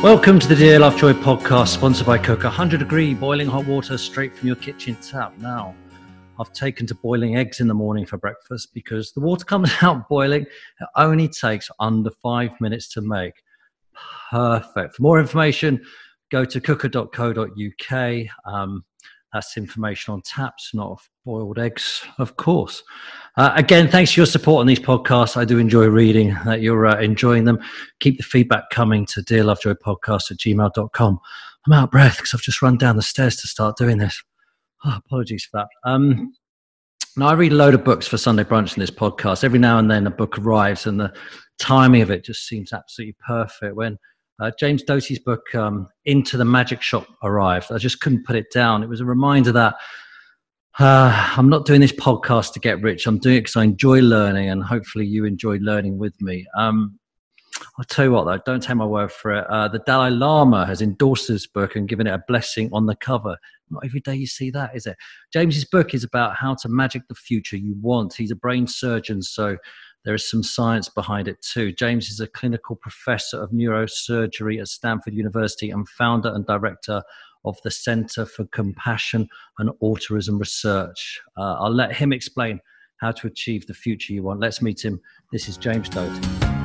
Welcome to the Dear Lovejoy podcast, sponsored by Cook. 100-degree boiling hot water straight from your kitchen tap. Now, I've taken to boiling eggs in the morning for breakfast because the water comes out boiling. It only takes under 5 minutes to make. Perfect. For more information, go to cooker.co.uk. That's information on taps, not boiled eggs, of course. Again, thanks for your support on these podcasts. I do enjoy reading that you're enjoying them. Keep the feedback coming to dearlovejoypodcast@gmail.com. I'm out of breath because I've just run down the stairs to start doing this. Oh, apologies for that. Now, I read a load of books for Sunday Brunch in this podcast. Every now and then a book arrives and the timing of it just seems absolutely perfect. When James Doty's book, Into the Magic Shop, arrived, I just couldn't put it down. It was a reminder that I'm not doing this podcast to get rich. I'm doing it because I enjoy learning, and hopefully you enjoy learning with me. I'll tell you what, though, don't take my word for it. The Dalai Lama has endorsed this book and given it a blessing on the cover. Not every day you see that, is it? James's book is about how to magic the future you want. He's a brain surgeon, so there is some science behind it too. James is a clinical professor of neurosurgery at Stanford University and founder and director of the Center for Compassion and Autism Research. I'll let him explain how to achieve the future you want. Let's meet him. This is James Doty.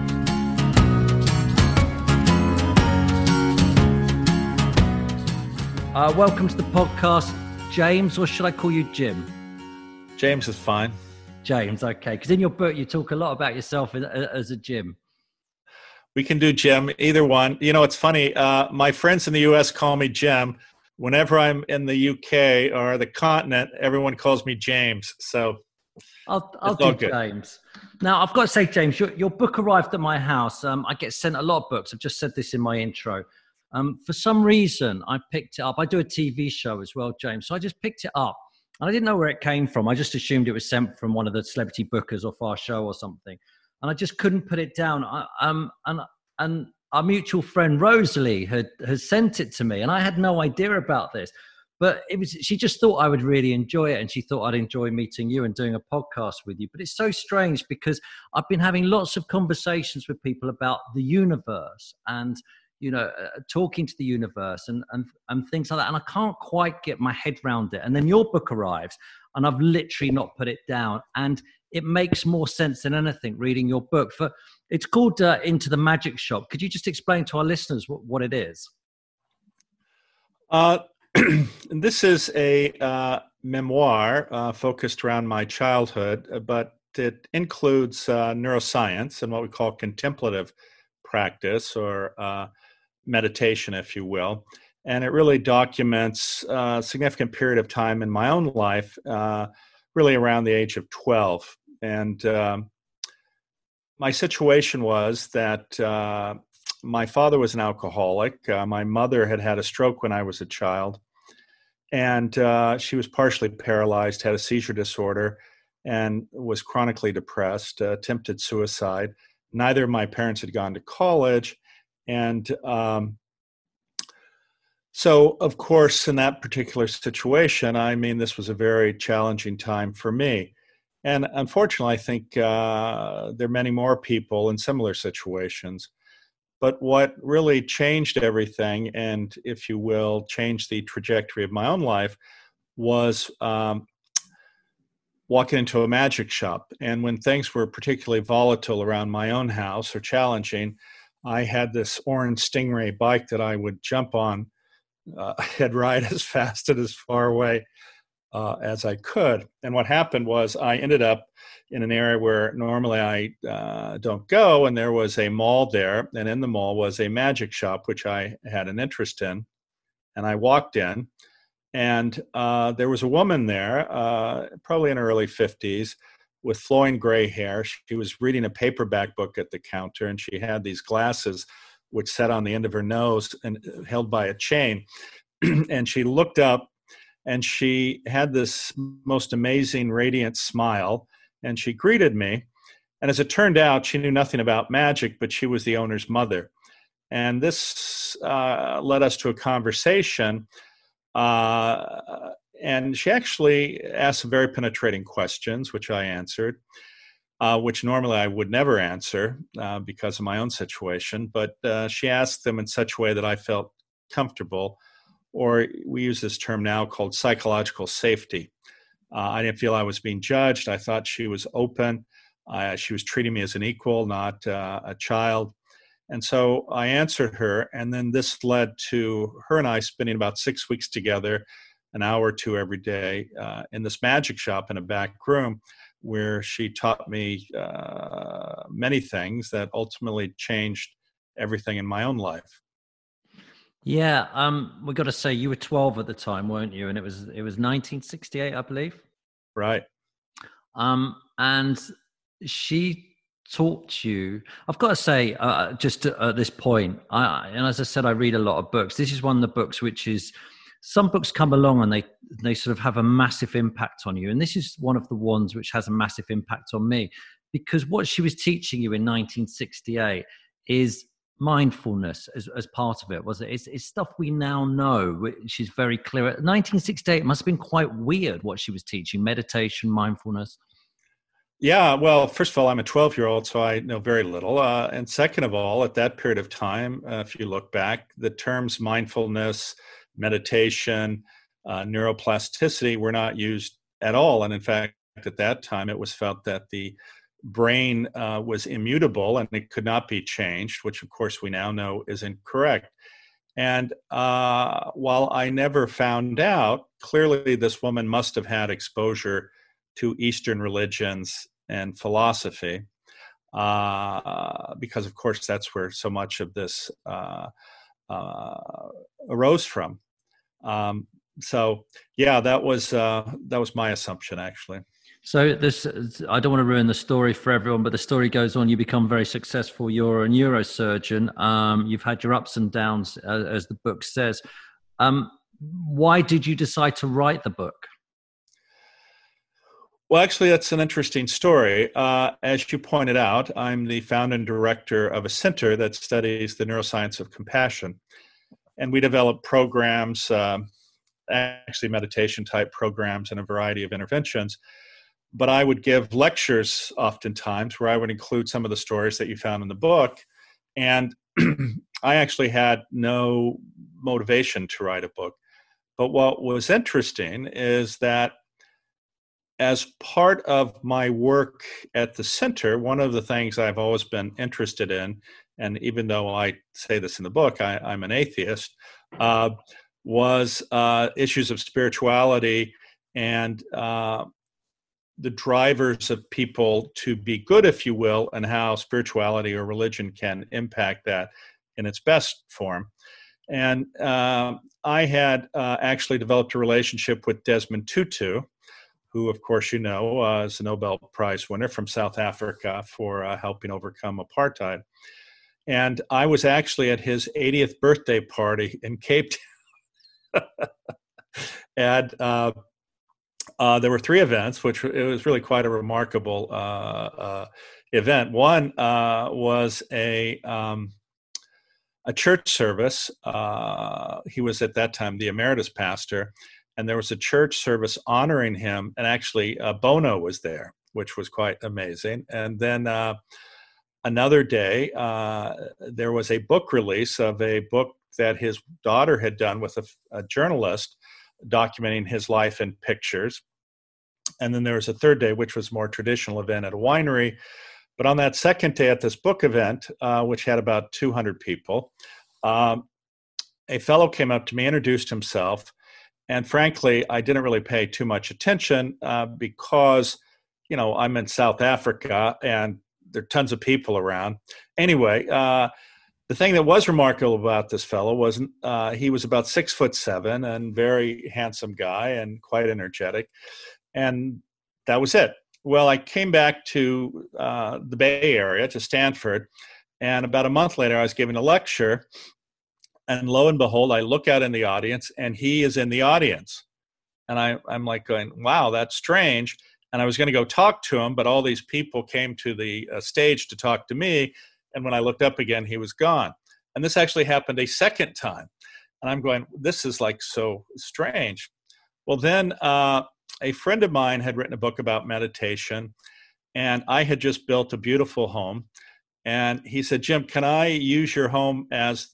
Welcome to the podcast, James, or should I call you Jim? James is fine. James, okay. Because in your book, you talk a lot about yourself as a Jim. We can do Jim, either one. You know, it's funny. My friends in the U.S. call me Jim. Whenever I'm in the U.K. or the continent, everyone calls me James. So I'll do James. Now, I've got to say, James, your book arrived at my house. I get sent a lot of books. I've just said this in my intro. For some reason, I picked it up. I do a TV show as well, James. So I just picked it up. And I didn't know where it came from. I just assumed it was sent from one of the celebrity bookers off our show or something. And I just couldn't put it down. And our mutual friend Rosalie has sent it to me. And I had no idea about this. But she just thought I would really enjoy it. And she thought I'd enjoy meeting you and doing a podcast with you. But it's so strange because I've been having lots of conversations with people about the universe and talking to the universe and things like that. And I can't quite get my head around it. And then your book arrives and I've literally not put it down. And it makes more sense than anything reading your book. It's called Into the Magic Shop. Could you just explain to our listeners what it is? This is a memoir focused around my childhood, but it includes neuroscience and what we call contemplative practice or meditation, if you will. And it really documents a significant period of time in my own life, really around the age of 12. And my situation was that my father was an alcoholic. My mother had had a stroke when I was a child. And she was partially paralyzed, had a seizure disorder, and was chronically depressed, attempted suicide. Neither of my parents had gone to college. And so, of course, in that particular situation, I mean, this was a very challenging time for me. And unfortunately, I think there are many more people in similar situations. But what really changed everything, and if you will, changed the trajectory of my own life, was walking into a magic shop. And when things were particularly volatile around my own house or challenging, I had this orange Stingray bike that I would jump on. I'd ride as fast and as far away as I could. And what happened was I ended up in an area where normally I don't go, and there was a mall there. And in the mall was a magic shop, which I had an interest in. And I walked in, and there was a woman there, probably in her early 50s, with flowing gray hair. She was reading a paperback book at the counter, and she had these glasses which sat on the end of her nose and held by a chain. And she looked up, and she had this most amazing, radiant smile, and she greeted me. And as it turned out, she knew nothing about magic, but she was the owner's mother. And this led us to a conversation. And she actually asked some very penetrating questions, which I answered. which normally I would never answer because of my own situation. But she asked them in such a way that I felt comfortable, or we use this term now called psychological safety. I didn't feel I was being judged. I thought she was open. She was treating me as an equal, not a child. And so I answered her, and then this led to her and I spending about 6 weeks together, an hour or two every day, in this magic shop in a back room, where she taught me many things that ultimately changed everything in my own life. Yeah, we got to say you were 12 at the time, weren't you? And it was 1968, I believe. Right. And she taught you. I've got to say, just at this point, and as I said, I read a lot of books. This is one of the books which is, some books come along and they sort of have a massive impact on you, and this is one of the ones which has a massive impact on me, because what she was teaching you in 1968 is mindfulness as part of it. Was it? It's stuff we now know, which is very clear. 1968 must have been quite weird what she was teaching: meditation, mindfulness. Yeah, well, first of all, I'm a 12-year-old, so I know very little. And second of all, at that period of time, if you look back, the terms mindfulness, meditation, neuroplasticity were not used at all. And in fact, at that time, it was felt that the brain was immutable and it could not be changed, which of course we now know is incorrect. And while I never found out, clearly this woman must have had exposure to Eastern religions and philosophy, because of course that's where so much of this arose from. So yeah, that was my assumption, actually. So this, I don't want to ruin the story for everyone, but the story goes on. You become very successful. You're a neurosurgeon. You've had your ups and downs, as the book says. Why did you decide to write the book? Well, actually, that's an interesting story. As you pointed out, I'm the founder and director of a center that studies the neuroscience of compassion. And we develop programs, actually meditation type programs and a variety of interventions. But I would give lectures oftentimes where I would include some of the stories that you found in the book. And I actually had no motivation to write a book. But what was interesting is that as part of my work at the center, one of the things I've always been interested in, and even though I say this in the book, I'm an atheist, was issues of spirituality and the drivers of people to be good, if you will, and how spirituality or religion can impact that in its best form. And I had actually developed a relationship with Desmond Tutu, who, of course, you know, is a Nobel Prize winner from South Africa for helping overcome apartheid. And I was actually at his 80th birthday party in Cape Town. And there were three events, which it was really quite a remarkable event. One was a church service. He was at that time the emeritus pastor, and there was a church service honoring him, and actually Bono was there, which was quite amazing. And then another day, there was a book release of a book that his daughter had done with a journalist documenting his life in pictures. And then there was a third day, which was a more traditional event at a winery. But on that second day at this book event, which had about 200 people, a fellow came up to me, introduced himself. And frankly, I didn't really pay too much attention because, you know, I'm in South Africa and there are tons of people around. Anyway, the thing that was remarkable about this fellow was he was about 6'7" and very handsome guy and quite energetic. And that was it. Well, I came back to the Bay Area, to Stanford, and about a month later, I was giving a lecture. And lo and behold, I look out in the audience, and he is in the audience. And I'm like going, wow, that's strange. And I was going to go talk to him, but all these people came to the stage to talk to me. And when I looked up again, he was gone. And this actually happened a second time. And I'm going, this is like so strange. Well, then a friend of mine had written a book about meditation. And I had just built a beautiful home. And he said, Jim, can I use your home as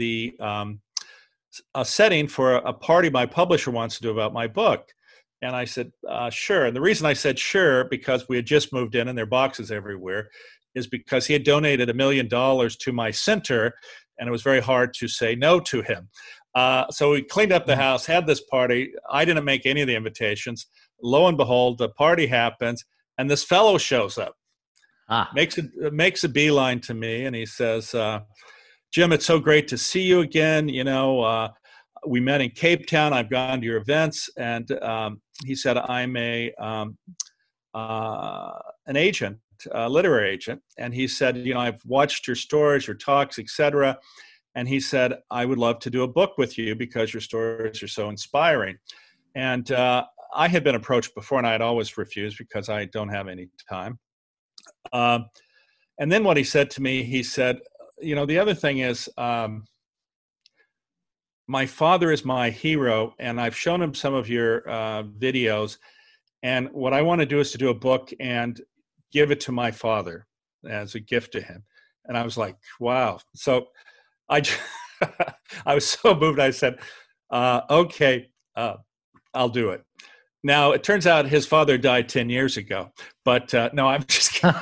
a setting for a party my publisher wants to do about my book? And I said, sure. And the reason I said sure, because we had just moved in and there are boxes everywhere, is because he had donated $1 million to my center, and it was very hard to say no to him. So we cleaned up the house, had this party. I didn't make any of the invitations. Lo and behold, the party happens, and this fellow shows up, makes a beeline to me, and he says, Jim, it's so great to see you again. We met in Cape Town. I've gone to your events. And he said, I'm an agent, a literary agent. And he said, I've watched your stories, your talks, etc. And he said, I would love to do a book with you because your stories are so inspiring. And I had been approached before, and I had always refused because I don't have any time. And then what he said to me, he said, the other thing is, my father is my hero, and I've shown him some of your videos. And what I want to do is to do a book and give it to my father as a gift to him. And I was like, wow. So I was so moved. I said, okay, I'll do it. Now, it turns out his father died 10 years ago, but no, I'm just kidding.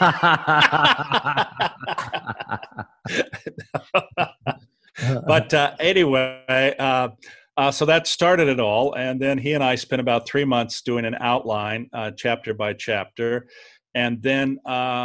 But anyway, so that started it all. And then he and I spent about 3 months doing an outline, chapter by chapter. And then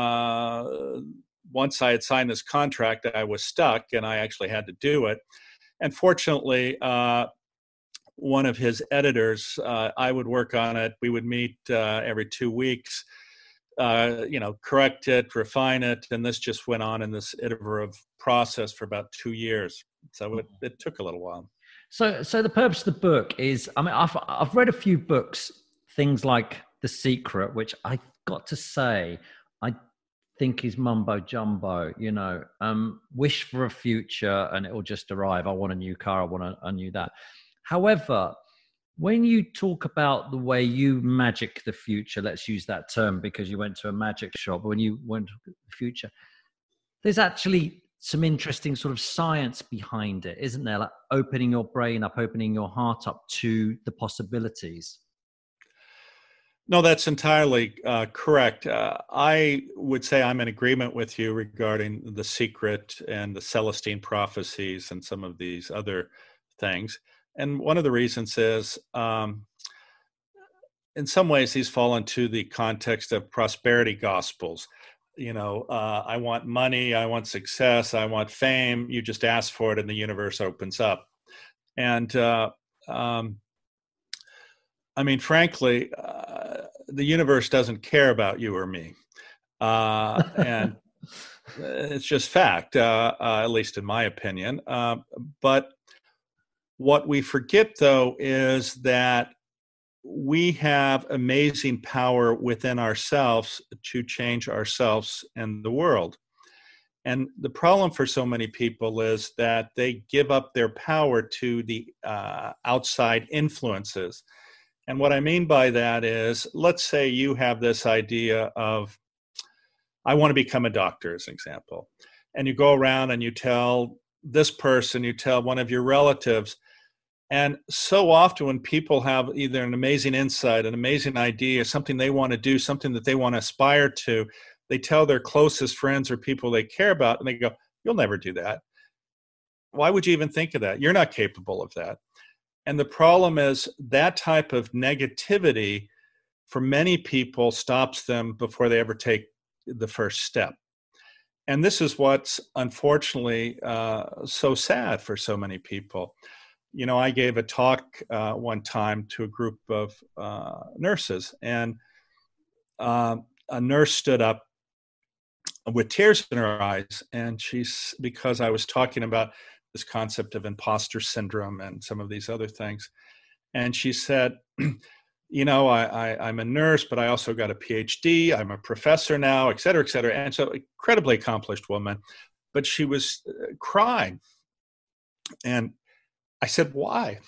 once I had signed this contract, I was stuck, and I actually had to do it. And fortunately, one of his editors, I would work on it. We would meet every 2 weeks, correct it, refine it. And this just went on in this iterative process for about 2 years. So it took a little while. So the purpose of the book is, I've read a few books, things like The Secret, which I got to say, I think is mumbo jumbo, wish for a future and it will just arrive. I want a new car. I want a new that. However, when you talk about the way you magic the future, let's use that term because you went to a magic shop, when you went to the future, there's actually some interesting sort of science behind it, isn't there? Like opening your brain up, opening your heart up to the possibilities. No, that's entirely correct. I would say I'm in agreement with you regarding The Secret and the Celestine prophecies and some of these other things. And one of the reasons is, in some ways, these fall into the context of prosperity gospels. I want money, I want success, I want fame. You just ask for it and the universe opens up. And frankly, the universe doesn't care about you or me. And it's just fact, at least in my opinion. But what we forget, though, is that we have amazing power within ourselves to change ourselves and the world. And the problem for so many people is that they give up their power to the outside influences. And what I mean by that is, let's say you have this idea of, I want to become a doctor, as an example. And you go around and you tell this person, you tell one of your relatives. And so often when people have either an amazing insight, an amazing idea, something they want to do, something that they want to aspire to, they tell their closest friends or people they care about, and they go, you'll never do that. Why would you even think of that? You're not capable of that. And the problem is that type of negativity for many people stops them before they ever take the first step. And this is what's unfortunately so sad for so many people. I gave a talk one time to a group of nurses, and a nurse stood up with tears in her eyes, and because I was talking about this concept of imposter syndrome and some of these other things, and she said, I'm a nurse, but I also got a PhD, I'm a professor now, et cetera, and so incredibly accomplished woman, but she was crying. And I said, why?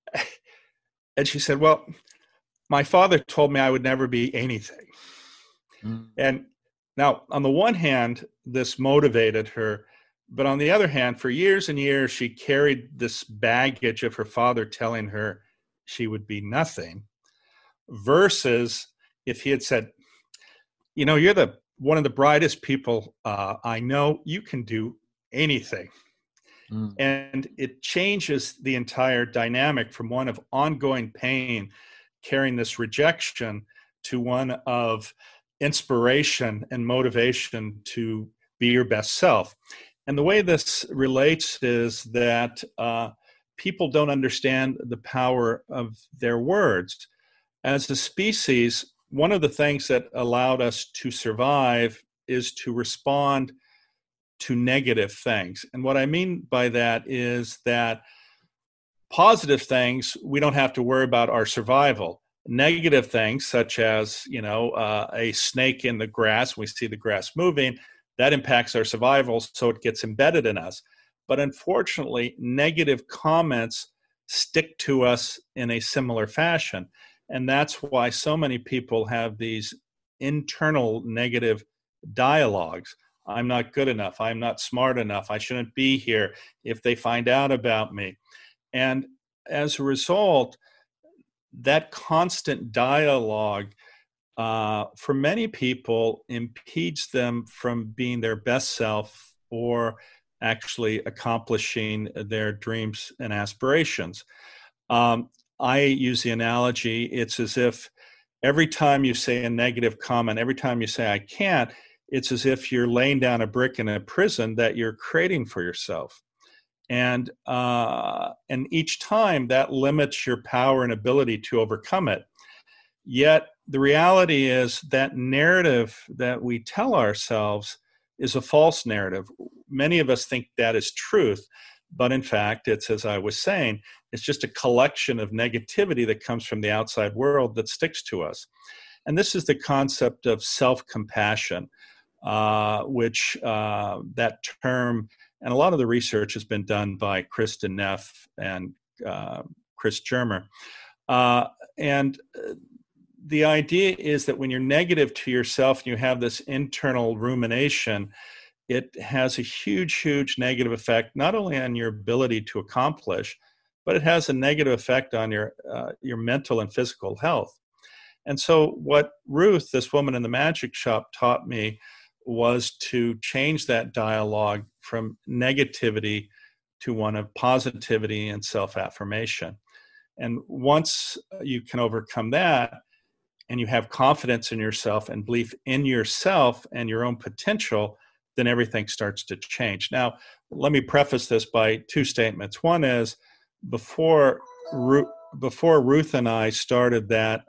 And she said, well, my father told me I would never be anything. Mm. And now, on the one hand, this motivated her, but on the other hand, for years and years, she carried this baggage of her father telling her she would be nothing, versus if he had said, you know, you're the one of the brightest people I know, you can do anything. Mm. And it changes the entire dynamic from one of ongoing pain, carrying this rejection, to one of inspiration and motivation to be your best self. And the way this relates is that people don't understand the power of their words. As a species, one of the things that allowed us to survive is to respond to negative things. And what I mean by that is that positive things, we don't have to worry about our survival. Negative things, such as, a snake in the grass, we see the grass moving, that impacts our survival, so it gets embedded in us. But unfortunately, negative comments stick to us in a similar fashion. And that's why so many people have these internal negative dialogues. I'm not good enough. I'm not smart enough. I shouldn't be here if they find out about me. And as a result, that constant dialogue, for many people, impedes them from being their best self or actually accomplishing their dreams and aspirations. I use the analogy, it's as if every time you say a negative comment, every time you say, I can't, it's as if you're laying down a brick in a prison that you're creating for yourself. And each time that limits your power and ability to overcome it. Yet the reality is that narrative that we tell ourselves is a false narrative. Many of us think that is truth, but in fact, it's, as I was saying, it's just a collection of negativity that comes from the outside world that sticks to us. And this is the concept of self-compassion, which that term, and a lot of the research has been done by Kristin Neff and Chris Germer. And the idea is that when you're negative to yourself and you have this internal rumination, it has a huge, huge negative effect, not only on your ability to accomplish, but it has a negative effect on your mental and physical health. And so what Ruth, this woman in the magic shop, taught me was to change that dialogue from negativity to one of positivity and self-affirmation. And once you can overcome that, and you have confidence in yourself and belief in yourself and your own potential, then everything starts to change. Now, let me preface this by two statements. One is, before Ruth and I started that,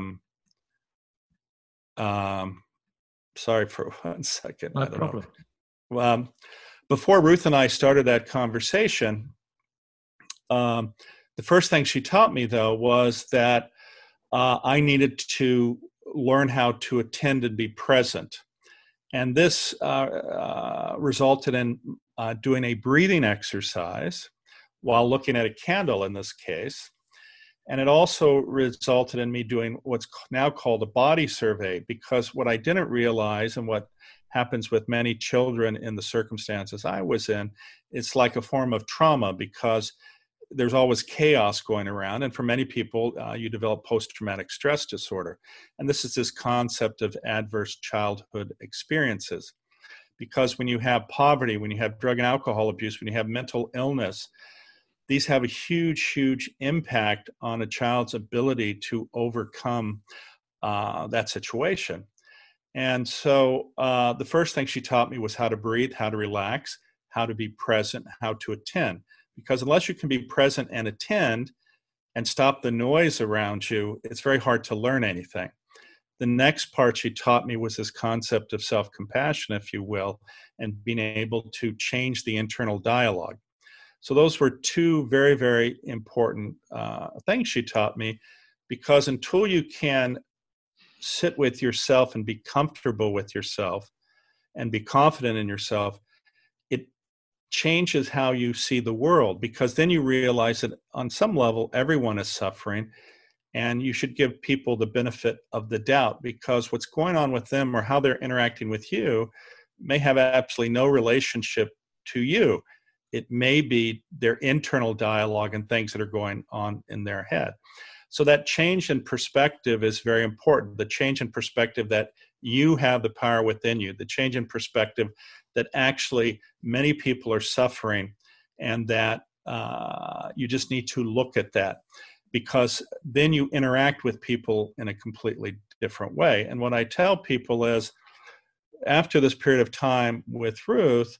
sorry for 1 second. No problem. Before Ruth and I started that conversation, the first thing she taught me, though, was that I needed to learn how to attend and be present. And this resulted in doing a breathing exercise while looking at a candle in this case. And it also resulted in me doing what's now called a body survey, because what I didn't realize, and what happens with many children in the circumstances I was in, it's like a form of trauma, because there's always chaos going around. And for many people, you develop post-traumatic stress disorder. And this is this concept of adverse childhood experiences. Because when you have poverty, when you have drug and alcohol abuse, when you have mental illness, these have a huge, huge impact on a child's ability to overcome that situation. And so the first thing she taught me was how to breathe, how to relax, how to be present, how to attend. Because unless you can be present and attend and stop the noise around you, it's very hard to learn anything. The next part she taught me was this concept of self-compassion, if you will, and being able to change the internal dialogue. So those were two very, very important things she taught me, because until you can sit with yourself and be comfortable with yourself and be confident in yourself, it changes how you see the world, because then you realize that on some level, everyone is suffering. And you should give people the benefit of the doubt, because what's going on with them or how they're interacting with you may have absolutely no relationship to you. It may be their internal dialogue and things that are going on in their head. So that change in perspective is very important. The change in perspective that you have the power within you, the change in perspective that actually many people are suffering, and that you just need to look at that, because then you interact with people in a completely different way. And what I tell people is, after this period of time with Ruth,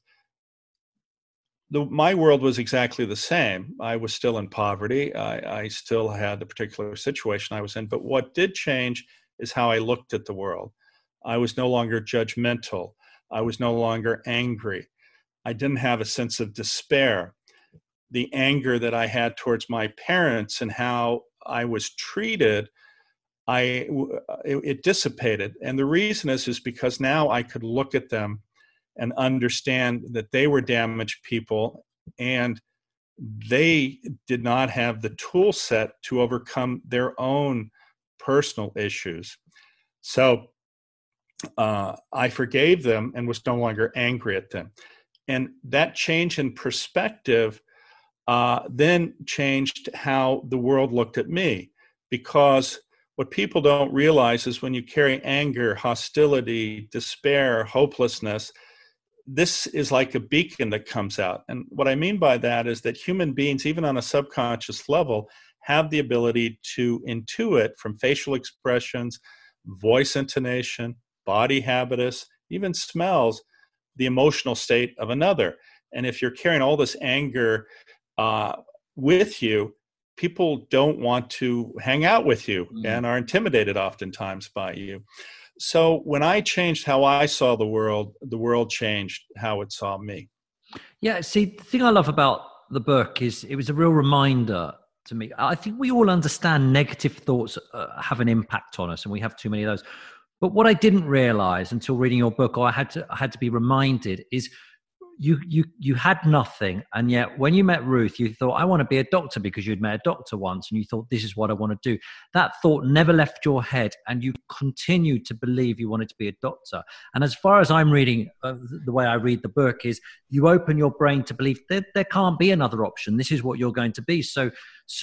my world was exactly the same. I was still in poverty. I still had the particular situation I was in. But what did change is how I looked at the world. I was no longer judgmental. I was no longer angry. I didn't have a sense of despair. The anger that I had towards my parents and how I was treated, it dissipated. And the reason is because now I could look at them and understand that they were damaged people, and they did not have the tool set to overcome their own personal issues. So I forgave them and was no longer angry at them. And that change in perspective then changed how the world looked at me, because what people don't realize is when you carry anger, hostility, despair, hopelessness, this is like a beacon that comes out. And what I mean by that is that human beings, even on a subconscious level, have the ability to intuit from facial expressions, voice intonation, body habitus, even smells, the emotional state of another. And if you're carrying all this anger with you, people don't want to hang out with you and are intimidated oftentimes by you. So when I changed how I saw the world changed how it saw me. Yeah, see, the thing I love about the book is it was a real reminder to me. I think we all understand negative thoughts have an impact on us, and we have too many of those. But what I didn't realize until reading your book, or I had to be reminded, is you had nothing, and yet when you met Ruth, you thought, I want to be a doctor, because you'd met a doctor once and you thought, this is what I want to do. That thought never left your head, and you continued to believe you wanted to be a doctor. And as far as I'm reading, the way I read the book is, you open your brain to believe that there can't be another option. This is what you're going to be. So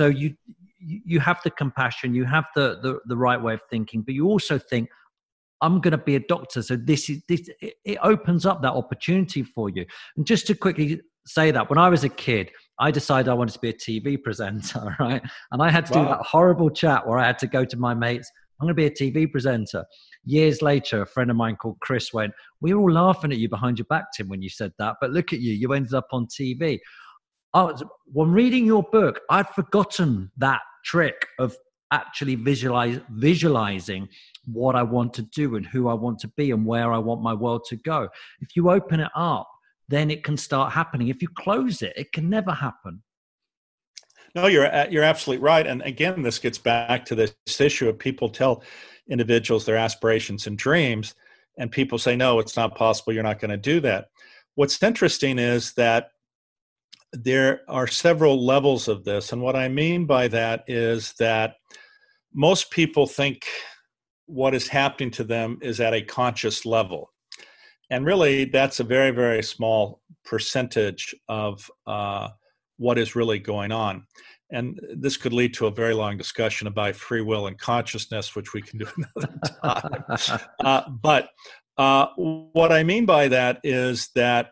you have the compassion, you have the right way of thinking, but you also think, I'm going to be a doctor. So it opens up that opportunity for you. And just to quickly say that, when I was a kid, I decided I wanted to be a TV presenter, right? And I had to do that horrible chat where I had to go to my mates, I'm going to be a TV presenter. Years later, a friend of mine called Chris went, we were all laughing at you behind your back, Tim, when you said that, but look at you, you ended up on TV. When reading your book, I'd forgotten that trick of actually visualizing what I want to do and who I want to be and where I want my world to go. If you open it up, then it can start happening. If you close it, it can never happen. No, you're absolutely right. And again, this gets back to this issue of people tell individuals their aspirations and dreams, and people say, no, it's not possible. You're not going to do that. What's interesting is that there are several levels of this. And what I mean by that is that most people think what is happening to them is at a conscious level. And really, that's a very, very small percentage of what is really going on. And this could lead to a very long discussion about free will and consciousness, which we can do another time. But what I mean by that is that,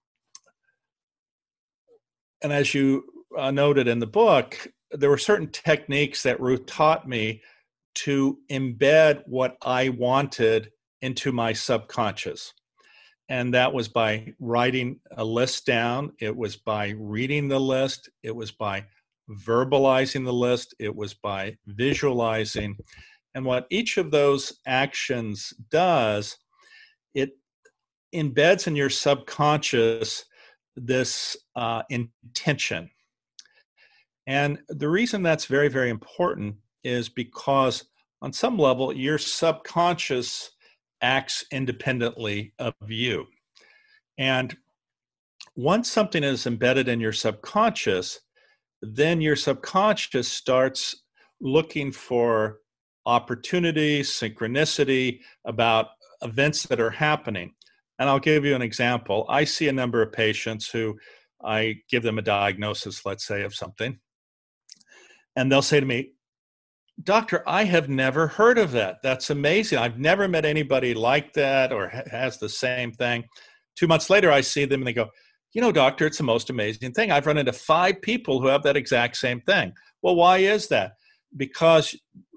and as you noted in the book, there were certain techniques that Ruth taught me to embed what I wanted into my subconscious. And that was by writing a list down. It was by reading the list. It was by verbalizing the list. It was by visualizing. And what each of those actions does, it embeds in your subconscious this intention. And the reason that's very, very important is because on some level, your subconscious acts independently of you. And once something is embedded in your subconscious, then your subconscious starts looking for opportunities, synchronicity about events that are happening. And I'll give you an example. I see a number of patients who I give them a diagnosis, let's say, of something. And they'll say to me, "Doctor, I have never heard of that. That's amazing. I've never met anybody like that or has the same thing." 2 months later, I see them and they go, "Doctor, it's the most amazing thing. I've run into 5 people who have that exact same thing." Well, why is that? Because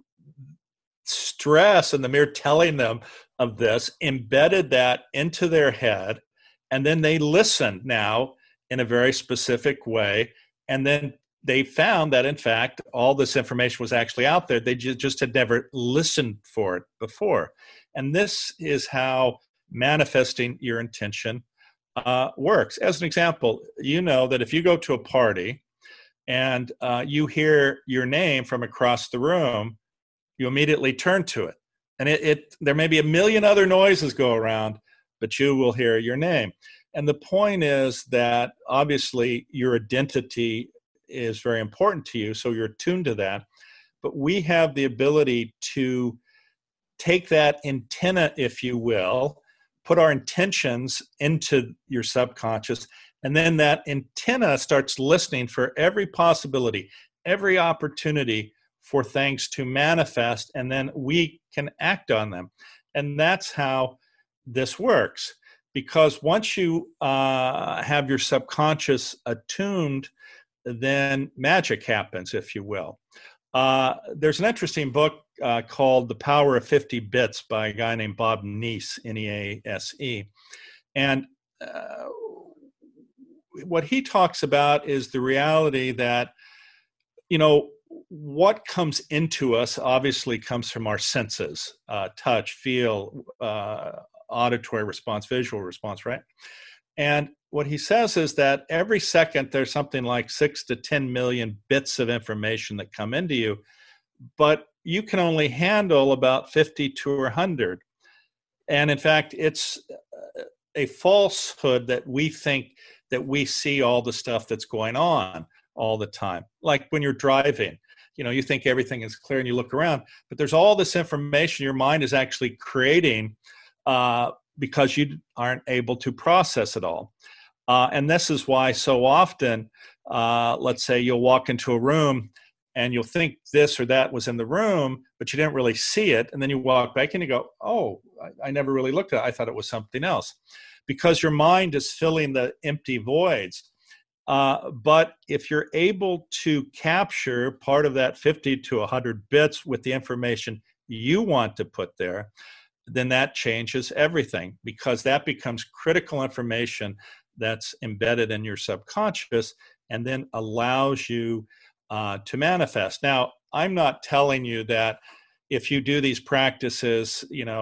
stress and the mere telling them of this embedded that into their head, and then they listen now in a very specific way, and then they found that, in fact, all this information was actually out there. They just had never listened for it before. And this is how manifesting your intention works. As an example, you know that if you go to a party and you hear your name from across the room, you immediately turn to it. And there may be a million other noises go around, but you will hear your name. And the point is that obviously your identity is very important to you, so you're tuned to that. But we have the ability to take that antenna, if you will, put our intentions into your subconscious, and then that antenna starts listening for every possibility, every opportunity for things to manifest, and then we can act on them. And that's how this works. Because once you have your subconscious attuned, then magic happens, if you will. There's an interesting book called The Power of 50 Bits by a guy named Bob Nease, Nease. And what he talks about is the reality that, what comes into us obviously comes from our senses, touch, feel, auditory response, visual response, right? And what he says is that every second there's something like 6 to 10 million bits of information that come into you, but you can only handle about 50 to 100. And in fact, it's a falsehood that we think that we see all the stuff that's going on all the time. Like when you're driving, you think everything is clear and you look around, but there's all this information your mind is actually creating because you aren't able to process it all. And this is why so often, let's say you'll walk into a room and you'll think this or that was in the room, but you didn't really see it. And then you walk back and you go, "Oh, I never really looked at it. I thought it was something else." Because your mind is filling the empty voids. But if you're able to capture part of that 50 to 100 bits with the information you want to put there, then that changes everything, because that becomes critical information that's embedded in your subconscious and then allows you to manifest. Now, I'm not telling you that if you do these practices,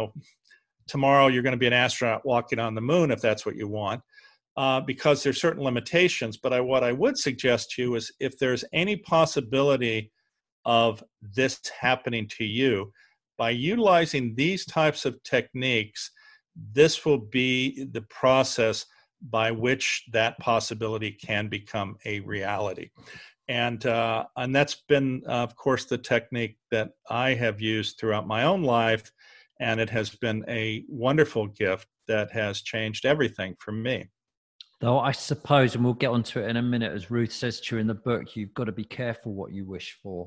tomorrow you're going to be an astronaut walking on the moon if that's what you want. Because there's certain limitations. But what I would suggest to you is if there's any possibility of this happening to you, by utilizing these types of techniques, this will be the process by which that possibility can become a reality. And that's been, of course, the technique that I have used throughout my own life. And it has been a wonderful gift that has changed everything for me. Though I suppose, and we'll get onto it in a minute, as Ruth says to you in the book, you've got to be careful what you wish for,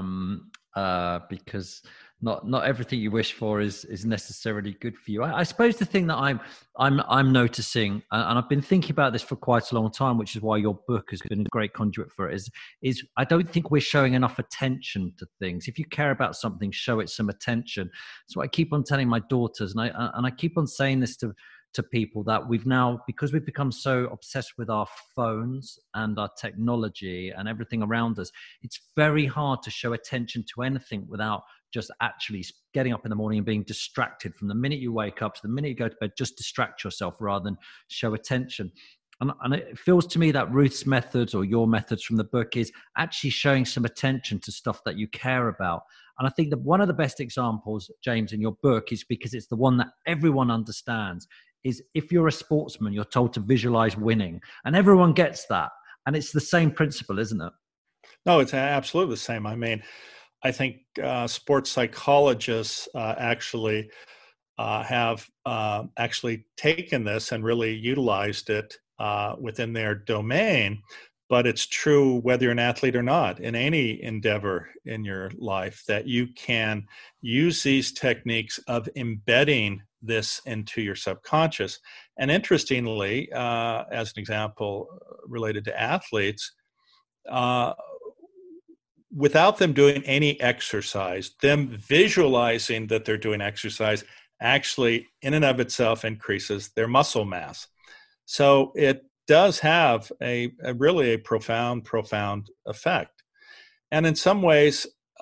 because not everything you wish for is necessarily good for you. I suppose the thing that I'm noticing, and I've been thinking about this for quite a long time, which is why your book has been a great conduit for it, is I don't think we're showing enough attention to things. If you care about something, show it some attention. So I keep on telling my daughters, and I keep on saying this to people, that because we've become so obsessed with our phones and our technology and everything around us, it's very hard to show attention to anything without just actually getting up in the morning and being distracted. From the minute you wake up to the minute you go to bed, just distract yourself rather than show attention. And it feels to me that Ruth's methods, or your methods from the book, is actually showing some attention to stuff that you care about. And I think that one of the best examples, James, in your book, is because it's the one that everyone understands, is if you're a sportsman, you're told to visualize winning, and everyone gets that. And it's the same principle, isn't it? No, it's absolutely the same. I mean, I think sports psychologists actually have actually taken this and really utilized it within their domain. But it's true whether you're an athlete or not, in any endeavor in your life, that you can use these techniques of embedding this into your subconscious. And interestingly, as an example related to athletes, uh, without them doing any exercise, them visualizing that they're doing exercise actually in and of itself increases their muscle mass. So it does have a really a profound effect. And in some ways,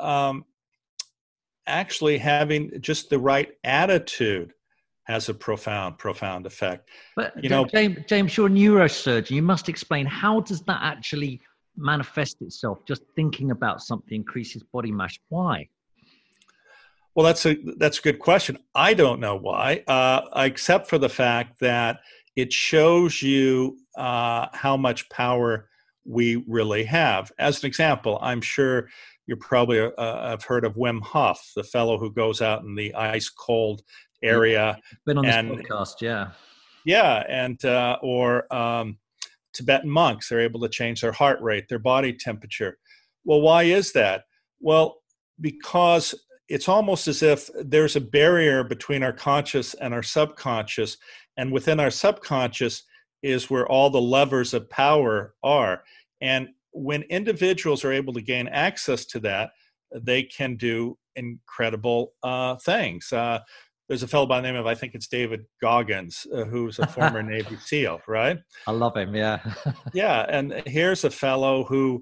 actually having just the right attitude has a profound effect. But James, you're a neurosurgeon. You must explain, how does that actually manifest itself? Just thinking about something increases body mass. Why? Well, that's a good question. I don't know why, except for the fact that it shows you how much power we really have. As an example, I'm sure you probably have heard of Wim Hof, the fellow who goes out in the ice cold area. Yeah, been on this podcast, yeah. Yeah, and or Tibetan monks, they're able to change their heart rate, their body temperature. Well, why is that? Well, because it's almost as if there's a barrier between our conscious and our subconscious, and within our subconscious is where all the levers of power are. And when individuals are able to gain access to that, they can do incredible things. There's a fellow by the name of, I think it's David Goggins, who's a former Navy SEAL, right? I love him, yeah. Yeah, and here's a fellow who,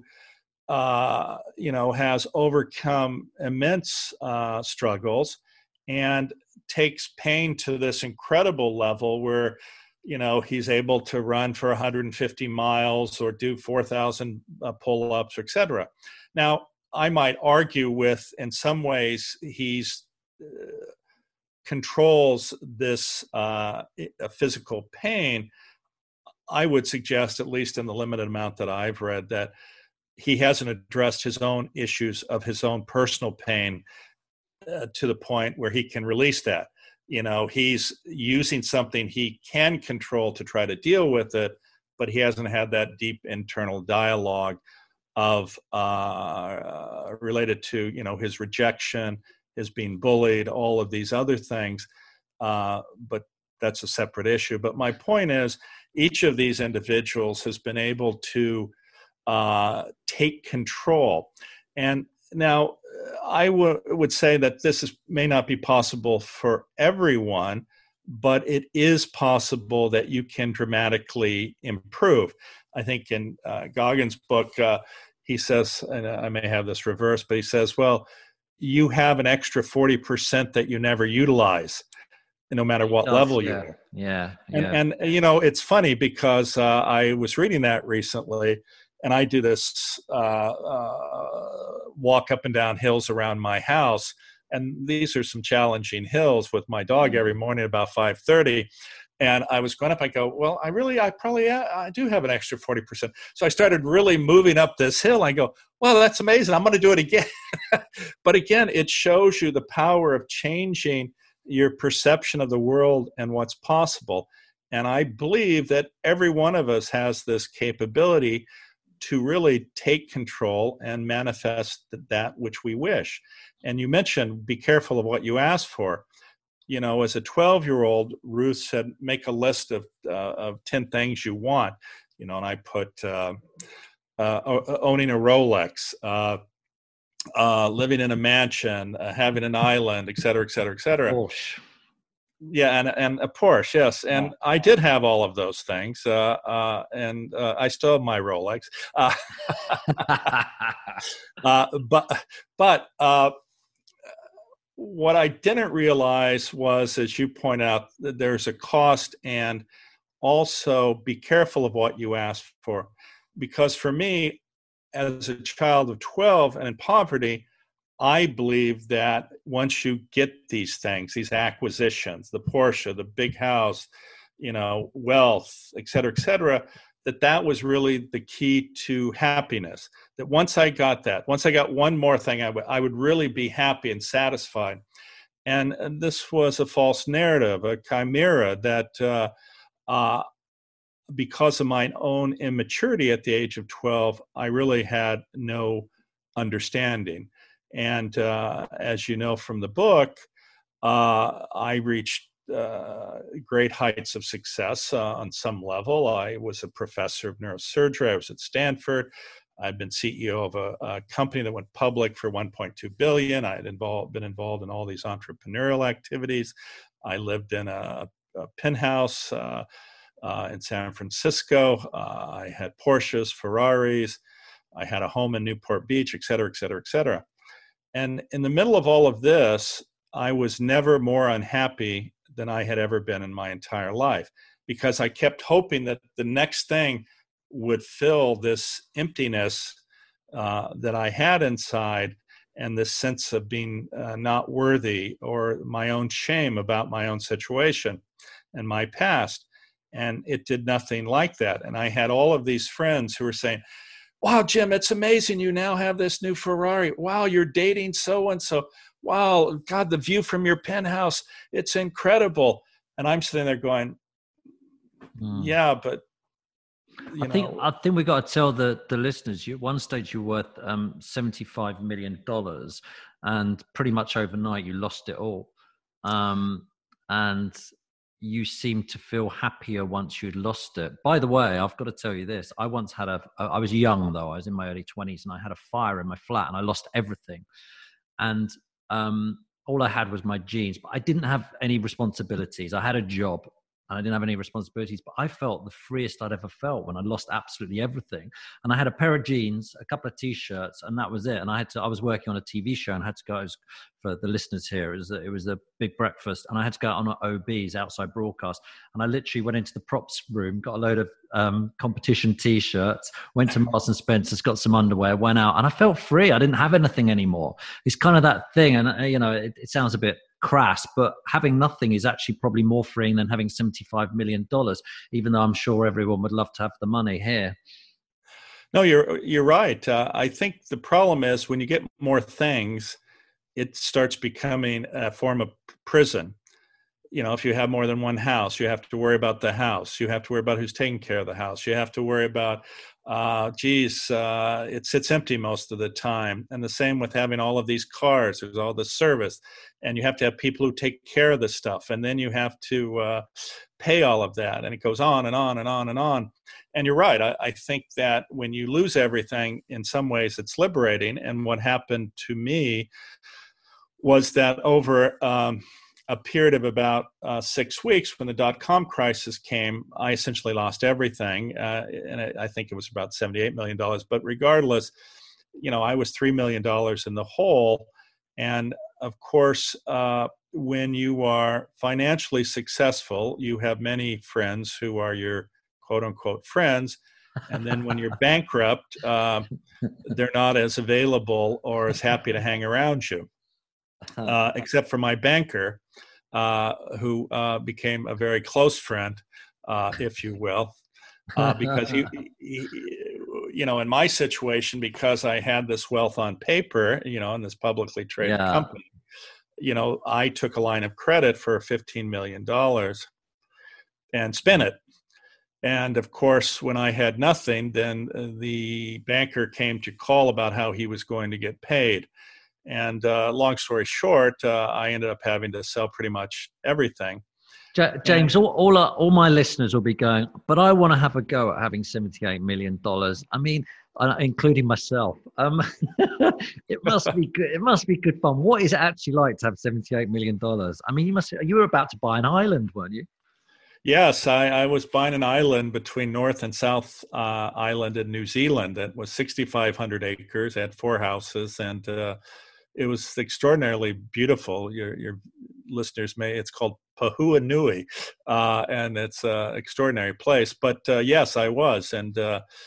has overcome immense struggles and takes pain to this incredible level where, he's able to run for 150 miles or do 4,000 pull-ups, etc. Now, I might argue with, in some ways, he's controls this physical pain. I would suggest, at least in the limited amount that I've read, that he hasn't addressed his own issues of his own personal pain to the point where he can release that. He's using something he can control to try to deal with it, but he hasn't had that deep internal dialogue of related to, his rejection, his being bullied, all of these other things. But that's a separate issue. But my point is, each of these individuals has been able to take control. And now I would say that this may not be possible for everyone, but it is possible that you can dramatically improve. I think in Goggins' book, he says, and I may have this reversed, but he says, well, you have an extra 40% that you never utilize, no matter what level you're in. Yeah. And it's funny because I was reading that recently, and I do this walk up and down hills around my house. And these are some challenging hills with my dog every morning about 5:30. And I was going up, I go, well, I do have an extra 40%. So I started really moving up this hill. I go, well, that's amazing. I'm going to do it again. But again, it shows you the power of changing your perception of the world and what's possible. And I believe that every one of us has this capability to really take control and manifest that which we wish. And you mentioned, be careful of what you ask for. As a 12-year-old, Ruth said, make a list of 10 things you want, and I put owning a Rolex, living in a mansion, having an island, et cetera, et cetera, et cetera. Porsche. Yeah, and a Porsche, yes. And I did have all of those things, and I still have my Rolex. But what I didn't realize was, as you point out, that there's a cost, and also be careful of what you ask for. Because for me, as a child of 12 and in poverty, I believe that once you get these things, these acquisitions, the Porsche, the big house, wealth, et cetera, that was really the key to happiness. That once I got one more thing, I would really be happy and satisfied. And this was a false narrative, a chimera that because of my own immaturity at the age of 12, I really had no understanding. And as you know from the book, I reached great heights of success on some level. I was a professor of neurosurgery. I was at Stanford. I'd been CEO of a company that went public for 1.2 billion. I had been involved in all these entrepreneurial activities. I lived in a penthouse in San Francisco. I had Porsches, Ferraris. I had a home in Newport Beach, et cetera, et cetera, et cetera. And in the middle of all of this, I was never more unhappy than I had ever been in my entire life, because I kept hoping that the next thing would fill this emptiness that I had inside, and this sense of being not worthy, or my own shame about my own situation and my past. And it did nothing like that. And I had all of these friends who were saying, wow, Jim, it's amazing. You now have this new Ferrari. Wow, you're dating so-and-so. Wow, God, the view from your penthouse, it's incredible. And I'm sitting there going, yeah, but I think we got to tell the listeners, at one stage you're worth $75 million, and pretty much overnight you lost it all. And you seem to feel happier once you'd lost it. By the way, I've got to tell you this. I once had I was young though, I was in my early 20s, and I had a fire in my flat and I lost everything. And all I had was my jeans, but I didn't have any responsibilities. I had a job and I didn't have any responsibilities, but I felt the freest I'd ever felt when I lost absolutely everything. And I had a pair of jeans, a couple of t-shirts, and that was it. And I was working on a TV show and had to go, for the listeners here, it was a big breakfast, and I had to go on OB's outside broadcast. And I literally went into the props room, got a load of competition t-shirts, went to Marks and Spencer's, got some underwear, went out, and I felt free. I didn't have anything anymore. It's kind of that thing. And, it sounds a bit crass, but having nothing is actually probably more freeing than having $75 million, even though I'm sure everyone would love to have the money here. No, you're right. I think the problem is when you get more things, it starts becoming a form of prison. If you have more than one house, you have to worry about the house. You have to worry about who's taking care of the house. You have to worry about, it sits empty most of the time. And the same with having all of these cars. There's all the service. And you have to have people who take care of the stuff. And then you have to pay all of that. And it goes on and on and on and on. And you're right. I think that when you lose everything, in some ways it's liberating. And what happened to me was that over a period of about 6 weeks, when the dot-com crisis came, I essentially lost everything. And I think it was about $78 million. But regardless, I was $3 million in the hole. And of course, when you are financially successful, you have many friends who are your quote unquote friends. And then when you're bankrupt, they're not as available or as happy to hang around you. Except for my banker, who became a very close friend, if you will, because he, in my situation, because I had this wealth on paper, in this publicly traded company, I took a line of credit for $15 million and spent it. And of course, when I had nothing, then the banker came to call about how he was going to get paid. And long story short, I ended up having to sell pretty much everything. James, all my listeners will be going, but I want to have a go at having $78 million. I mean, including myself. It must be good. It must be good fun. What is it actually like to have $78 million? I mean, you were about to buy an island, weren't you? Yes, I was buying an island between North and South Island in New Zealand. That was 6,500 acres, had 4 houses, and it was extraordinarily beautiful. Your listeners it's called Pahua Nui, and it's an extraordinary place. But yes, I was, and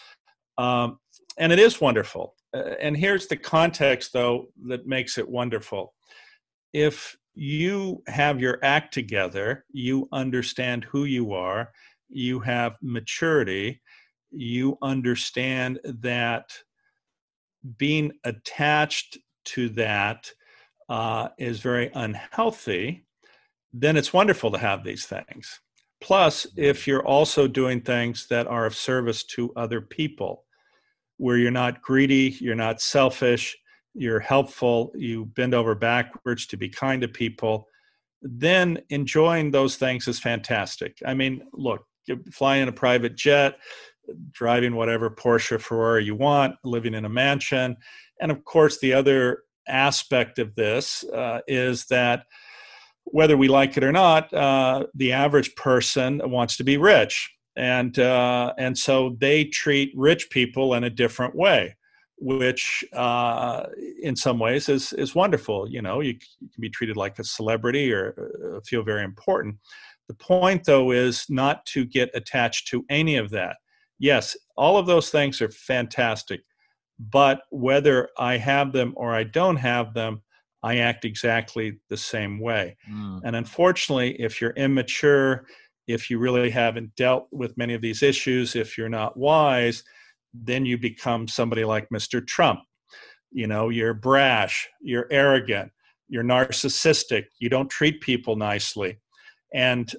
it is wonderful. And here's the context, though, that makes it wonderful. If you have your act together, you understand who you are, you have maturity, you understand that being attached to that is very unhealthy, then it's wonderful to have these things. Plus, if you're also doing things that are of service to other people, where you're not greedy, you're not selfish, you're helpful, you bend over backwards to be kind to people, then enjoying those things is fantastic. I mean, look, flying in a private jet, driving whatever Porsche, Ferrari you want, living in a mansion. And of course, the other aspect of this is that whether we like it or not, the average person wants to be rich. And so they treat rich people in a different way, which in some ways is wonderful. You know, you can be treated like a celebrity or feel very important. The point, though, is not to get attached to any of that. Yes, all of those things are fantastic, but whether I have them or I don't have them, I act exactly the same way. And unfortunately, if you're immature, if you really haven't dealt with many of these issues, if you're not wise, then you become somebody like Mr. Trump. You know, you're brash, you're arrogant, you're narcissistic, you don't treat people nicely. And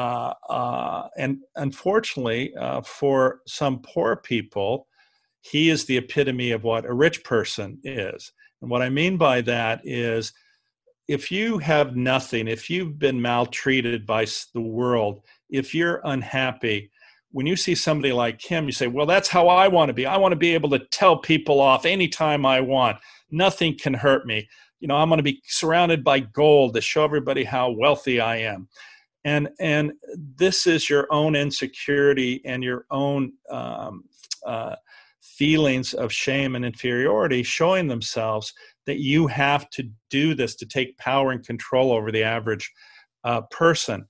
unfortunately, for some poor people, he is the epitome of what a rich person is. And what I mean by that is, if you have nothing, if you've been maltreated by the world, if you're unhappy, when you see somebody like him, you say, well, that's how I want to be. I want to be able to tell people off anytime I want. Nothing can hurt me. You know, I'm going to be surrounded by gold to show everybody how wealthy I am. And this is your own insecurity and your own feelings of shame and inferiority showing themselves that you have to do this to take power and control over the average person.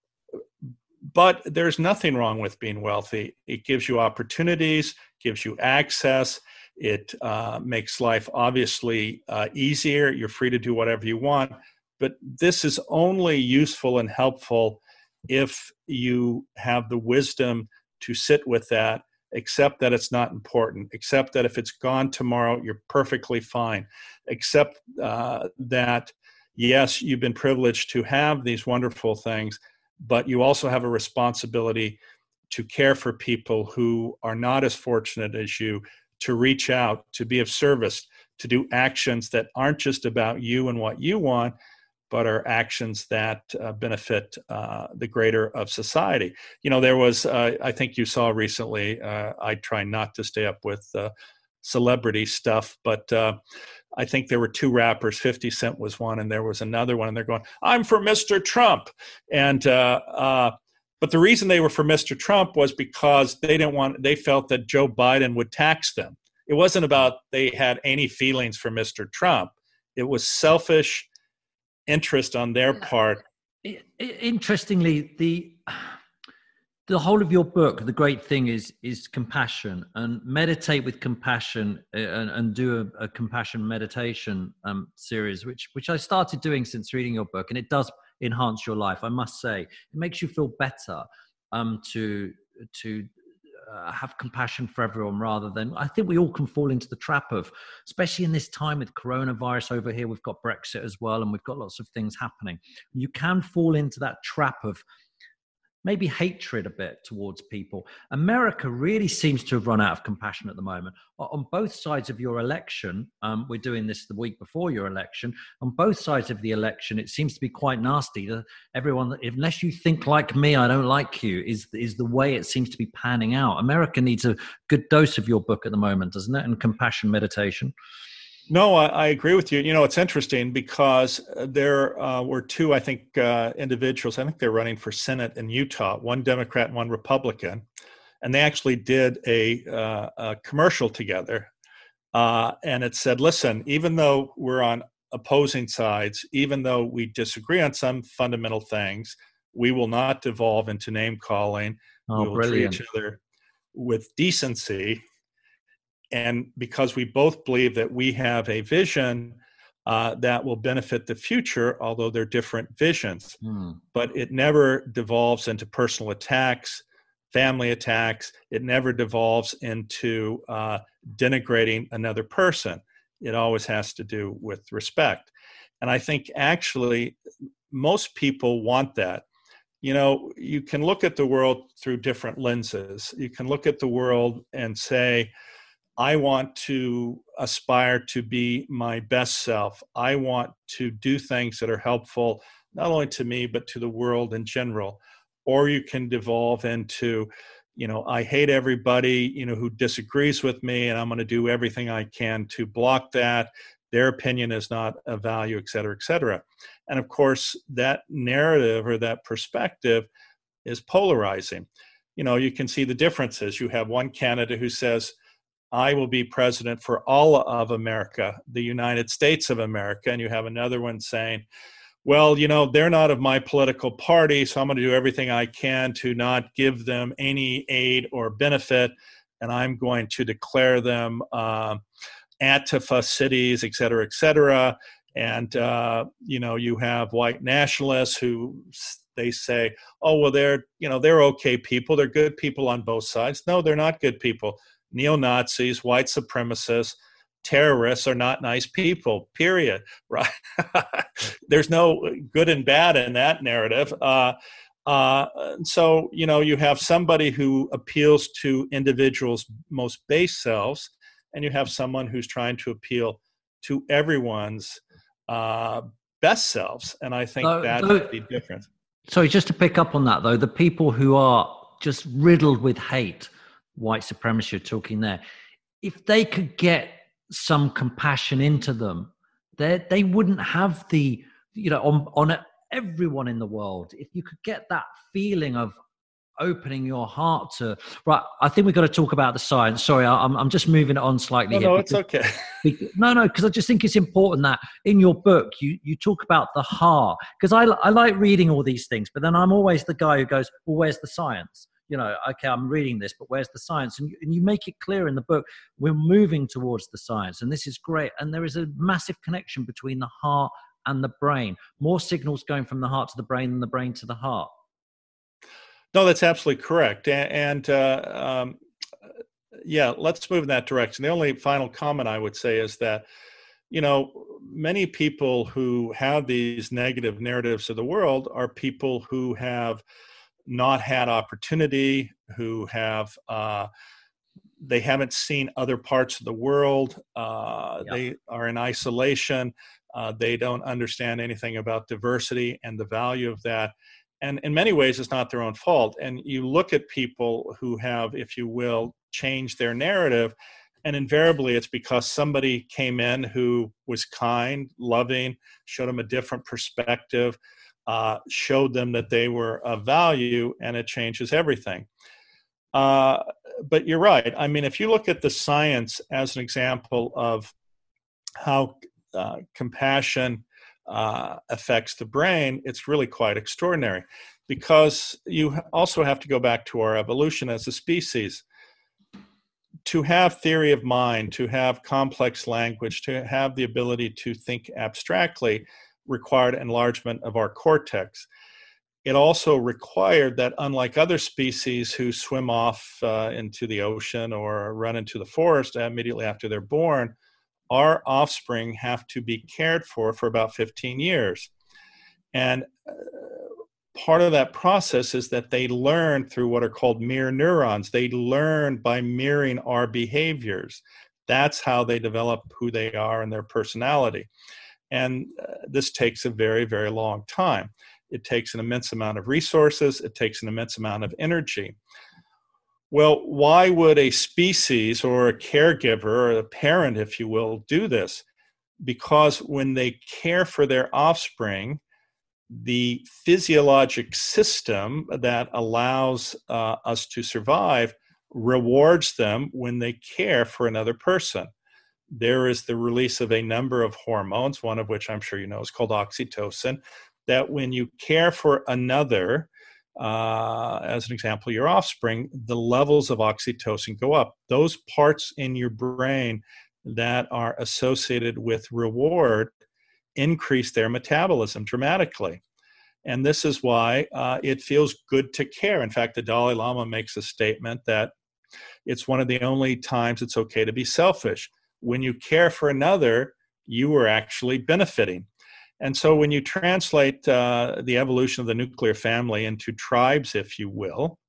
But there's nothing wrong with being wealthy. It gives you opportunities, gives you access. It makes life obviously easier. You're free to do whatever you want. But this is only useful and helpful if you have the wisdom to sit with that, accept that it's not important, accept that if it's gone tomorrow, you're perfectly fine, accept that, yes, you've been privileged to have these wonderful things, but you also have a responsibility to care for people who are not as fortunate as you, to reach out, to be of service, to do actions that aren't just about you and what you want, but are actions that benefit the greater of society. You know, there was, I think you saw recently, I try not to stay up with celebrity stuff, but I think there were two rappers, 50 Cent was one, and there was another one, and they're going, I'm for Mr. Trump. And but the reason they were for Mr. Trump was because they felt that Joe Biden would tax them. It wasn't about they had any feelings for Mr. Trump. It was selfish interest on their part. Interestingly, the whole of your book, the great thing is compassion, and meditate with compassion, and do a compassion meditation series, which I started doing since reading your book, and it does enhance your life. I must say, it makes you feel better to have compassion for everyone, rather than, I think we all can fall into the trap of, especially in this time with coronavirus over here, we've got Brexit as well, and we've got lots of things happening. You can fall into that trap of maybe hatred a bit towards people. America really seems to have run out of compassion at the moment. On both sides of your election, we're doing this the week before your election, on both sides of the election, it seems to be quite nasty. Everyone, unless you think like me, I don't like you, is the way it seems to be panning out. America needs a good dose of your book at the moment, doesn't it? And compassion meditation. No, I agree with you. You know, it's interesting because there were two, I think, individuals. I think they're running for Senate in Utah, one Democrat and one Republican. And they actually did a commercial together. And it said, listen, even though we're on opposing sides, even though we disagree on some fundamental things, we will not devolve into name calling. Oh, we will brilliant. treat each other with decency. And because we both believe that we have a vision that will benefit the future, although they're different visions, but it never devolves into personal attacks, family attacks. It never devolves into denigrating another person. It always has to do with respect. And I think actually most people want that. You know, you can look at the world through different lenses. You can look at the world and say, I want to aspire to be my best self. I want to do things that are helpful, not only to me, but to the world in general. Or you can devolve into, you know, I hate everybody, you know, who disagrees with me, and I'm going to do everything I can to block that. Their opinion is not of value, et cetera, et cetera. And of course, that narrative or that perspective is polarizing. You know, you can see the differences. You have one candidate who says, I will be president for all of America, the United States of America. And you have another one saying, well, you know, they're not of my political party, so I'm going to do everything I can to not give them any aid or benefit. And I'm going to declare them Antifa cities, et cetera, et cetera. And, you know, you have white nationalists who they say, oh, well, they're okay people. They're good people on both sides. No, they're not good people. Neo-Nazis, white supremacists, terrorists are not nice people, period, right? There's no good and bad in that narrative. So, you know, you have somebody who appeals to individuals' most base selves, and you have someone who's trying to appeal to everyone's best selves. And I think that's the difference. Sorry, just to pick up on that, though, the people who are just riddled with hate, white supremacy you're talking there, if they could get some compassion into them, they wouldn't have the, you know, on everyone in the world. If you could get that feeling of opening your heart to, right, I think we've got to talk about the science. Sorry, I'm just moving it on slightly here. No, it's okay. No, because I just think it's important that in your book you talk about the heart, because I like reading all these things, but then I'm always the guy who goes, well, where's the science? You know, okay, I'm reading this, but where's the science? And you make it clear in the book, we're moving towards the science, and this is great. And there is a massive connection between the heart and the brain. More signals going from the heart to the brain than the brain to the heart. No, that's absolutely correct. And yeah, let's move in that direction. The only final comment I would say is that, you know, many people who have these negative narratives of the world are people who have not had opportunity, who have they haven't seen other parts of the world. They are in isolation. They don't understand anything about diversity and the value of that. And in many ways, it's not their own fault. And you look at people who have, if you will, changed their narrative, and invariably it's because somebody came in who was kind, loving, showed them a different perspective, showed them that they were of value, and it changes everything. But you're right. I mean, if you look at the science as an example of how compassion affects the brain, it's really quite extraordinary, because you also have to go back to our evolution as a species. To have theory of mind, to have complex language, to have the ability to think abstractly required enlargement of our cortex. It also required that, unlike other species who swim off into the ocean or run into the forest immediately after they're born, our offspring have to be cared for about 15 years. And part of that process is that they learn through what are called mirror neurons. They learn by mirroring our behaviors. That's how they develop who they are and their personality. And this takes a very, very long time. It takes an immense amount of resources. It takes an immense amount of energy. Well, why would a species or a caregiver or a parent, if you will, do this? Because when they care for their offspring, the physiologic system that allows us to survive rewards them when they care for another person. There is the release of a number of hormones, one of which I'm sure you know is called oxytocin, that when you care for another, as an example, your offspring, the levels of oxytocin go up. Those parts in your brain that are associated with reward increase their metabolism dramatically. And this is why it feels good to care. In fact, the Dalai Lama makes a statement that it's one of the only times it's okay to be selfish. When you care for another, you are actually benefiting. And so when you translate the evolution of the nuclear family into tribes, if you will,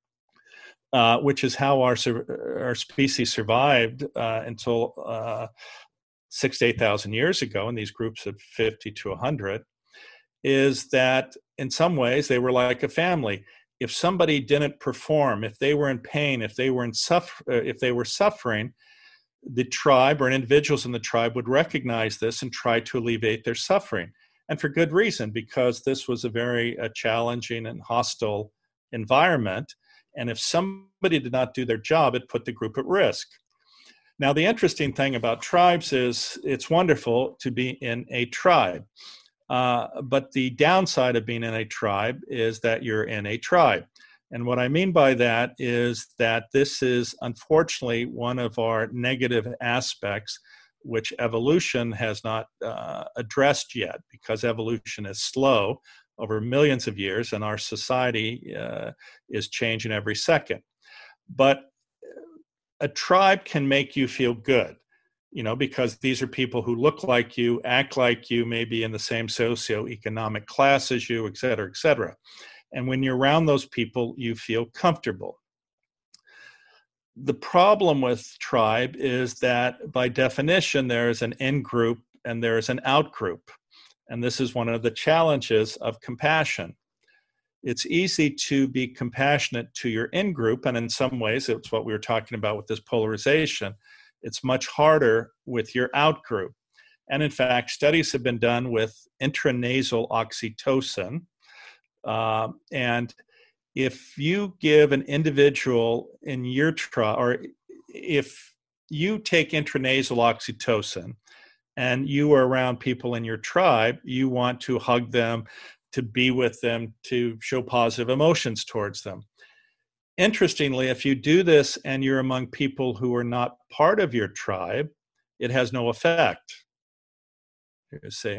which is how our species survived until 6,000 to 8,000 years ago in these groups of 50 to 100, is that in some ways they were like a family. If somebody didn't perform, if they were in pain, if they were suffering, the tribe or individuals in the tribe would recognize this and try to alleviate their suffering. And for good reason, because this was a very challenging and hostile environment. And if somebody did not do their job, it put the group at risk. Now, the interesting thing about tribes is it's wonderful to be in a tribe. But the downside of being in a tribe is that you're in a tribe. And what I mean by that is that this is unfortunately one of our negative aspects, which evolution has not addressed yet, because evolution is slow over millions of years and our society is changing every second. But a tribe can make you feel good, because these are people who look like you, act like you, maybe in the same socioeconomic class as you, et cetera, et cetera. And when you're around those people, you feel comfortable. The problem with tribe is that by definition, there is an in-group and there is an out-group. And this is one of the challenges of compassion. It's easy to be compassionate to your in-group, and in some ways, it's what we were talking about with this polarization. It's much harder with your out-group. And in fact, studies have been done with intranasal oxytocin. And if you give an individual in your tribe, or if you take intranasal oxytocin and you are around people in your tribe, you want to hug them, to be with them, to show positive emotions towards them. Interestingly, if you do this and you're among people who are not part of your tribe, it has no effect. You see.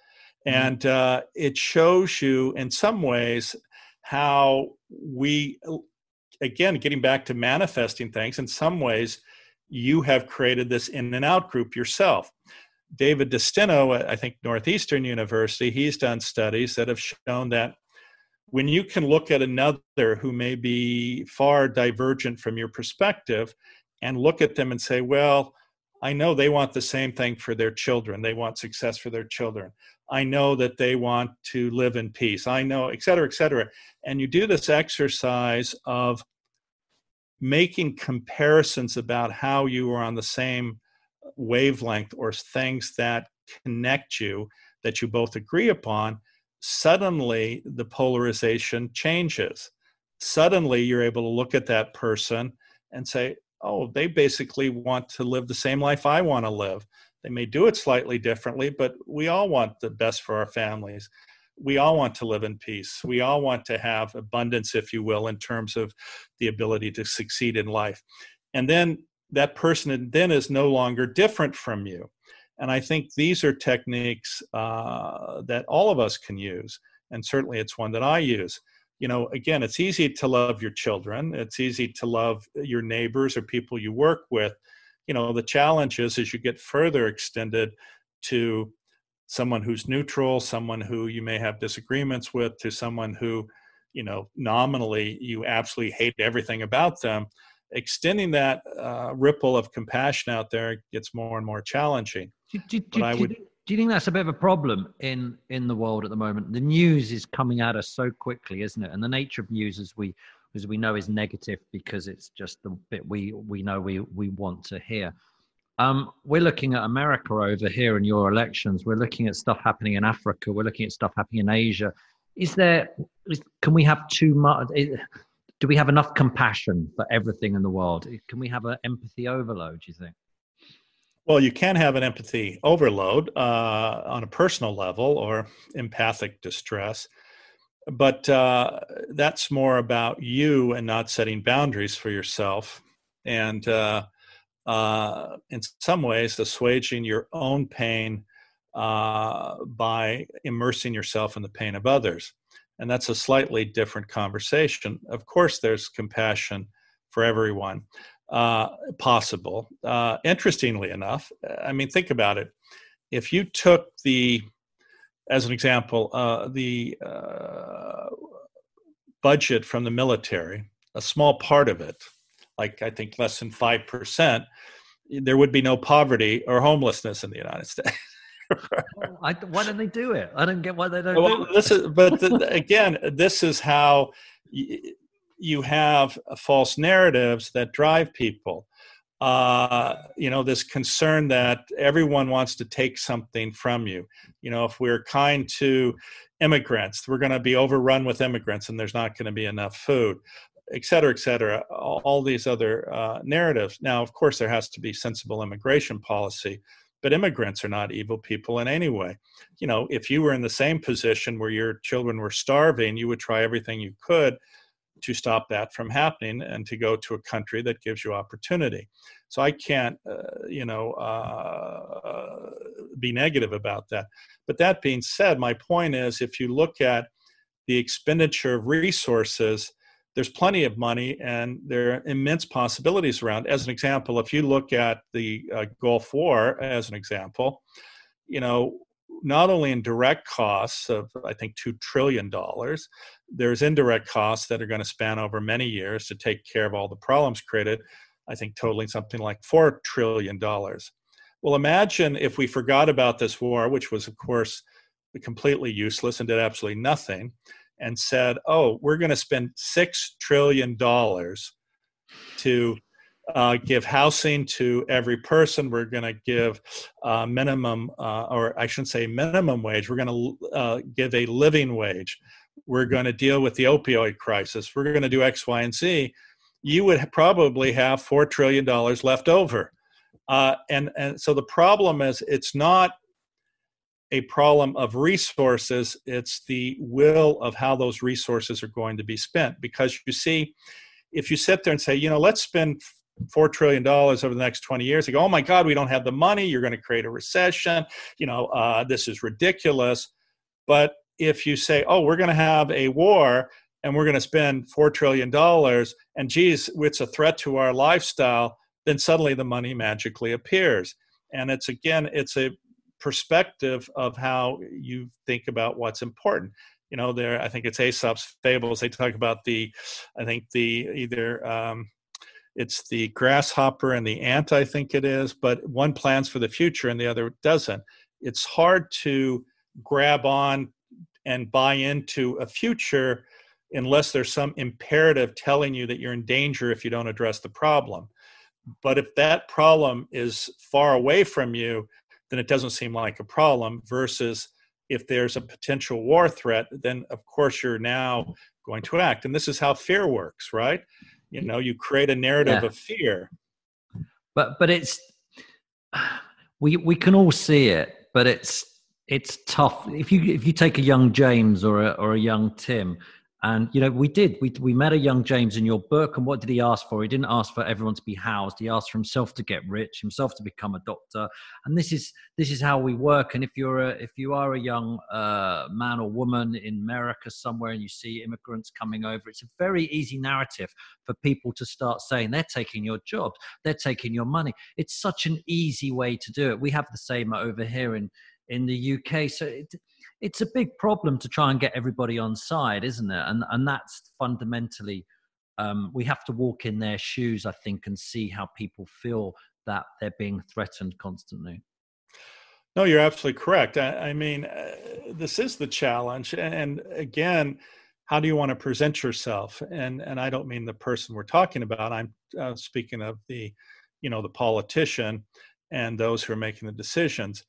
And it shows you in some ways how we, again, getting back to manifesting things, in some ways you have created this in and out group yourself. David Destino, I think Northeastern University, he's done studies that have shown that when you can look at another who may be far divergent from your perspective and look at them and say, well, I know they want the same thing for their children. They want success for their children. I know that they want to live in peace. I know, et cetera, et cetera. And you do this exercise of making comparisons about how you are on the same wavelength or things that connect you, that you both agree upon. Suddenly the polarization changes. Suddenly you're able to look at that person and say, oh, they basically want to live the same life I want to live. They may do it slightly differently, but we all want the best for our families. We all want to live in peace. We all want to have abundance, if you will, in terms of the ability to succeed in life. And then that person then is no longer different from you. And I think these are techniques that all of us can use. And certainly it's one that I use. Again, it's easy to love your children. It's easy to love your neighbors or people you work with. The challenge is as you get further extended to someone who's neutral, someone who you may have disagreements with, to someone who, nominally you absolutely hate everything about them, extending that ripple of compassion out there gets more and more challenging. Do you think that's a bit of a problem in the world at the moment? The news is coming at us so quickly, isn't it? And the nature of news, as we know, is negative because it's just the bit we know we want to hear. We're looking at America over here in your elections. We're looking at stuff happening in Africa. We're looking at stuff happening in Asia. Can we have too much? Do we have enough compassion for everything in the world? Can we have an empathy overload, do you think? Well, you can have an empathy overload on a personal level or empathic distress, but that's more about you and not setting boundaries for yourself. And in some ways, assuaging your own pain by immersing yourself in the pain of others. And that's a slightly different conversation. Of course, there's compassion for everyone possible. Interestingly enough, I mean, think about it. If you took as an example, the budget from the military, a small part of it, like I think less than 5%, there would be no poverty or homelessness in the United States. Why don't they do it? I don't get why they don't do it. Again, this is how you have false narratives that drive people. This concern that everyone wants to take something from you. If we're kind to immigrants, we're going to be overrun with immigrants and there's not going to be enough food, et cetera, all these other narratives. Now, of course, there has to be sensible immigration policy, but immigrants are not evil people in any way. If you were in the same position where your children were starving, you would try everything you could to stop that from happening and to go to a country that gives you opportunity. So I can't, be negative about that. But that being said, my point is, if you look at the expenditure of resources, there's plenty of money and there are immense possibilities around. As an example, if you look at the Gulf War as an example, not only in direct costs of, I think, $2 trillion, there's indirect costs that are going to span over many years to take care of all the problems created, I think totaling something like $4 trillion. Well, imagine if we forgot about this war, which was, of course, completely useless and did absolutely nothing, and said, oh, we're going to spend $6 trillion to give housing to every person. We're going to give minimum, or I shouldn't say minimum wage. We're going to give a living wage. We're going to deal with the opioid crisis. We're going to do X, Y, and Z. You would probably have $4 trillion left over. And so the problem is, it's not a problem of resources. It's the will of how those resources are going to be spent. Because you see, if you sit there and say, let's spend $4 trillion over the next 20 years, you go, oh my God, we don't have the money. You're going to create a recession. This is ridiculous. But if you say, oh, we're going to have a war and we're going to spend $4 trillion and geez, it's a threat to our lifestyle, then suddenly the money magically appears. And it's a perspective of how you think about what's important. I think it's Aesop's fables. They talk about it's the grasshopper and the ant, I think it is, but one plans for the future and the other doesn't. It's hard to grab on and buy into a future unless there's some imperative telling you that you're in danger if you don't address the problem. But if that problem is far away from you, then it doesn't seem like a problem, versus if there's a potential war threat, then of course you're now going to act. And this is how fear works, right? You create a narrative of fear. But it's, we can all see it, but it's tough. If you take a young James or a young Tim, and we met a young James in your book, and what did he ask for? He didn't ask for everyone to be housed. He asked for himself to get rich, himself to become a doctor. And this is how we work. And if you are a young man or woman in America somewhere and you see immigrants coming over, it's a very easy narrative for people to start saying they're taking your jobs, they're taking your money. It's such an easy way to do it. We have the same over here in the UK. So it's a big problem to try and get everybody on side, isn't it? And that's fundamentally, we have to walk in their shoes, I think, and see how people feel that they're being threatened constantly. No, you're absolutely correct. I mean, this is the challenge. And again, how do you want to present yourself? And I don't mean the person we're talking about. I'm speaking of the politician and those who are making the decisions.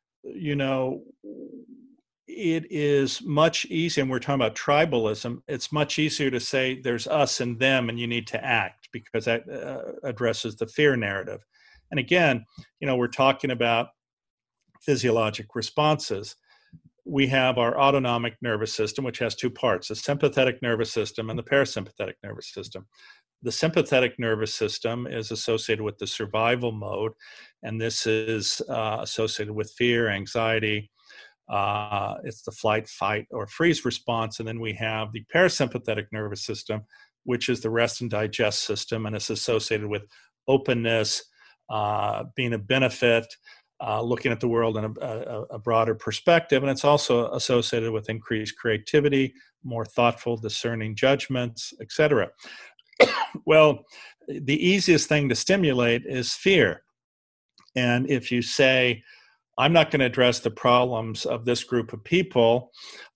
It is much easier, and we're talking about tribalism, it's much easier to say there's us and them and you need to act, because that addresses the fear narrative. And again, we're talking about physiologic responses. We have our autonomic nervous system, which has two parts, the sympathetic nervous system and the parasympathetic nervous system. The sympathetic nervous system is associated with the survival mode, and this is associated with fear, anxiety, It's the flight, fight, or freeze response. And then we have the parasympathetic nervous system, which is the rest and digest system, and it's associated with openness, being a benefit, looking at the world in a broader perspective. And it's also associated with increased creativity, more thoughtful, discerning judgments, etc. Well, the easiest thing to stimulate is fear. And if you say, I'm not going to address the problems of this group of people,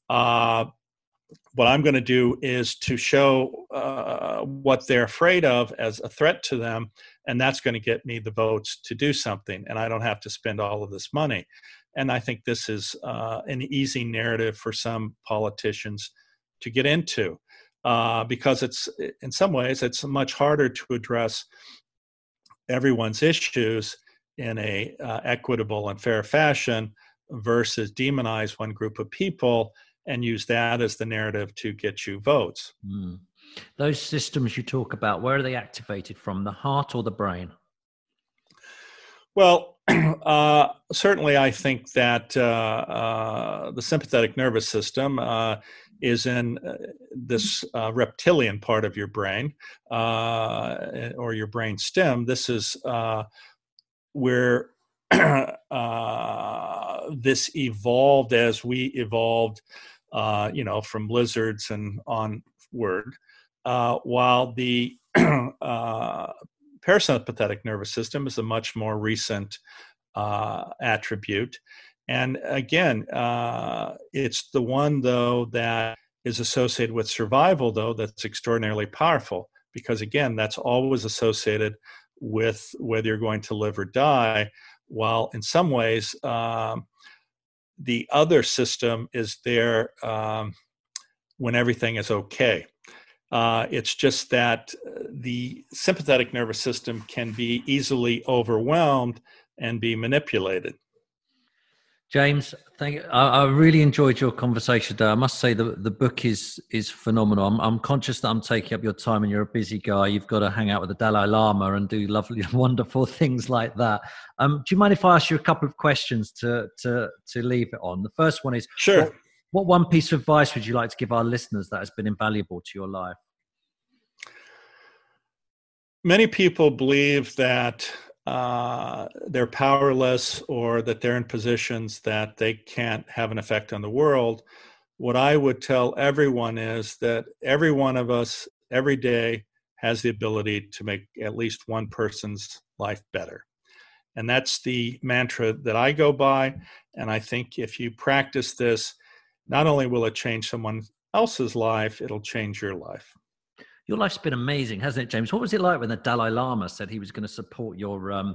what I'm going to do is to show what they're afraid of as a threat to them, and that's going to get me the votes to do something, and I don't have to spend all of this money. And I think this is an easy narrative for some politicians to get into, because it's, in some ways, it's much harder to address everyone's issues in a equitable and fair fashion versus demonize one group of people and use that as the narrative to get you votes. Those systems you talk about, where are they activated from, the heart or the brain? Well, certainly I think that the sympathetic nervous system is in this reptilian part of your brain, or your brain stem. This is where this evolved as we evolved, from lizards and onward, while the parasympathetic nervous system is a much more recent attribute. And again, it's the one, though, that is associated with survival, though, that's extraordinarily powerful, because, again, that's always associated with whether you're going to live or die, while in some ways the other system is there when everything is okay. It's just that the sympathetic nervous system can be easily overwhelmed and be manipulated. James, thank you. I really enjoyed your conversation today. I must say the book is phenomenal. I'm conscious that I'm taking up your time and you're a busy guy. You've got to hang out with the Dalai Lama and do lovely, wonderful things like that. Do you mind if I ask you a couple of questions to leave it on? The first one is, sure. What one piece of advice would you like to give our listeners that has been invaluable to your life? Many people believe that they're powerless, or that they're in positions that they can't have an effect on the world. What I would tell everyone is that every one of us every day has the ability to make at least one person's life better. And that's the mantra that I go by. And I think if you practice this, not only will it change someone else's life, it'll change your life. Your life's been amazing, hasn't it, James? What was it like when the Dalai Lama said he was going to support your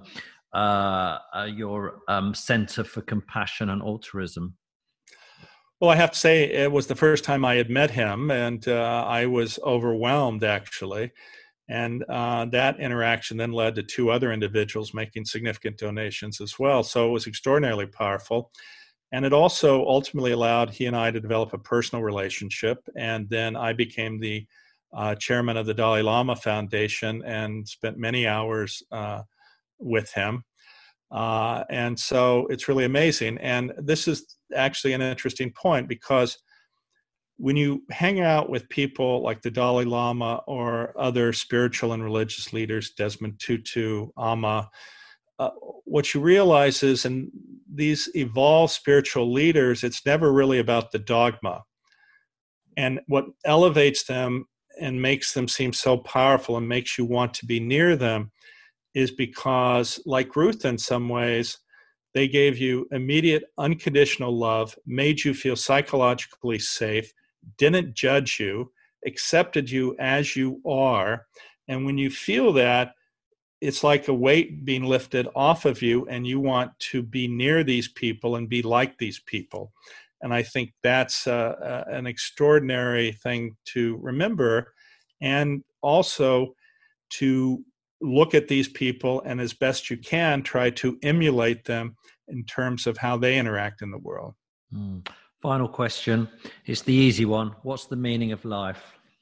Center for Compassion and Altruism? Well, I have to say it was the first time I had met him, and I was overwhelmed, actually. And that interaction then led to two other individuals making significant donations as well. So it was extraordinarily powerful. And it also ultimately allowed he and I to develop a personal relationship. And then I became the chairman of the Dalai Lama Foundation and spent many hours with him. And so it's really amazing. And this is actually an interesting point, because when you hang out with people like the Dalai Lama or other spiritual and religious leaders, Desmond Tutu, Amma, what you realize is, in these evolved spiritual leaders, it's never really about the dogma. And what elevates them and makes them seem so powerful and makes you want to be near them is because, like Ruth in some ways, they gave you immediate unconditional love, made you feel psychologically safe, didn't judge you, accepted you as you are. And when you feel that, it's like a weight being lifted off of you, and you want to be near these people and be like these people. And I think that's an extraordinary thing to remember, and also to look at these people and, as best you can, try to emulate them in terms of how they interact in the world. Final question. It's the easy one. What's the meaning of life?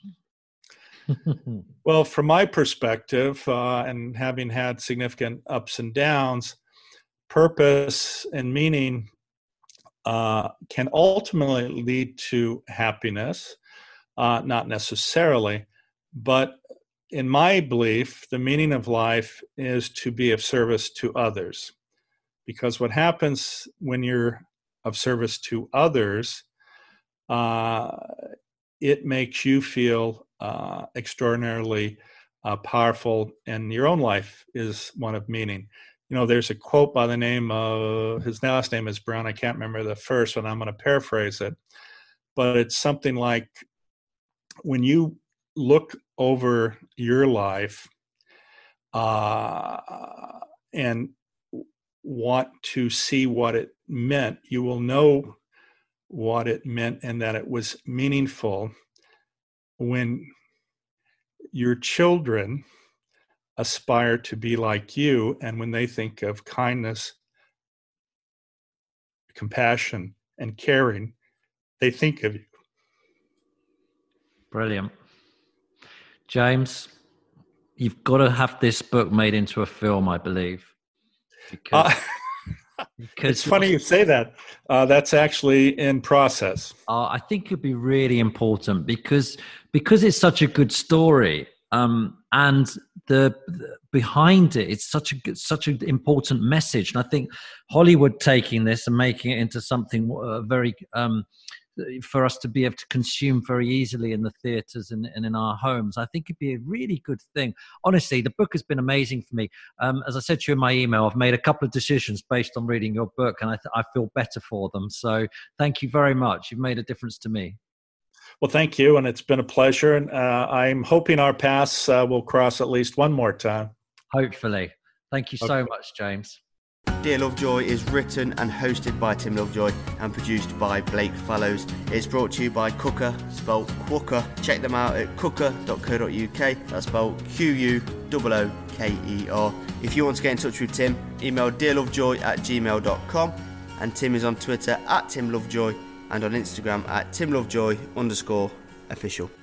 Well, from my perspective, and having had significant ups and downs, purpose and meaning can ultimately lead to happiness, not necessarily, but in my belief, the meaning of life is to be of service to others. Because what happens when you're of service to others, it makes you feel extraordinarily powerful, and your own life is one of meaning. You know, there's a quote by the name of, his last name is Brown, I can't remember the first one, I'm going to paraphrase it, but it's something like, when you look over your life and want to see what it meant, you will know what it meant and that it was meaningful when your children aspire to be like you, and when they think of kindness, compassion, and caring, they think of you. Brilliant. James, you've got to have this book made into a film, I believe. Because it's funny you say that. That's actually in process. I think it'd be really important because it's such a good story, and the behind it, it's such an important message. And I think Hollywood taking this and making it into something very for us to be able to consume very easily in the theaters and in our homes, I think it'd be a really good thing. Honestly, the book has been amazing for me. As I said to you in my email, I've made a couple of decisions based on reading your book, and I feel better for them. So thank you very much. You've made a difference to me. Well, thank you, and it's been a pleasure. And I'm hoping our paths will cross at least one more time. Hopefully. Thank you so much, James. Dear Lovejoy is written and hosted by Tim Lovejoy and produced by Blake Fallows. It's brought to you by Quooker, spelled Quooker. Check them out at quooker.co.uk. That's spelled Quooker. If you want to get in touch with Tim, email dearlovejoy@gmail.com, and Tim is on Twitter @TimLovejoy and on Instagram @TimLovejoy_official.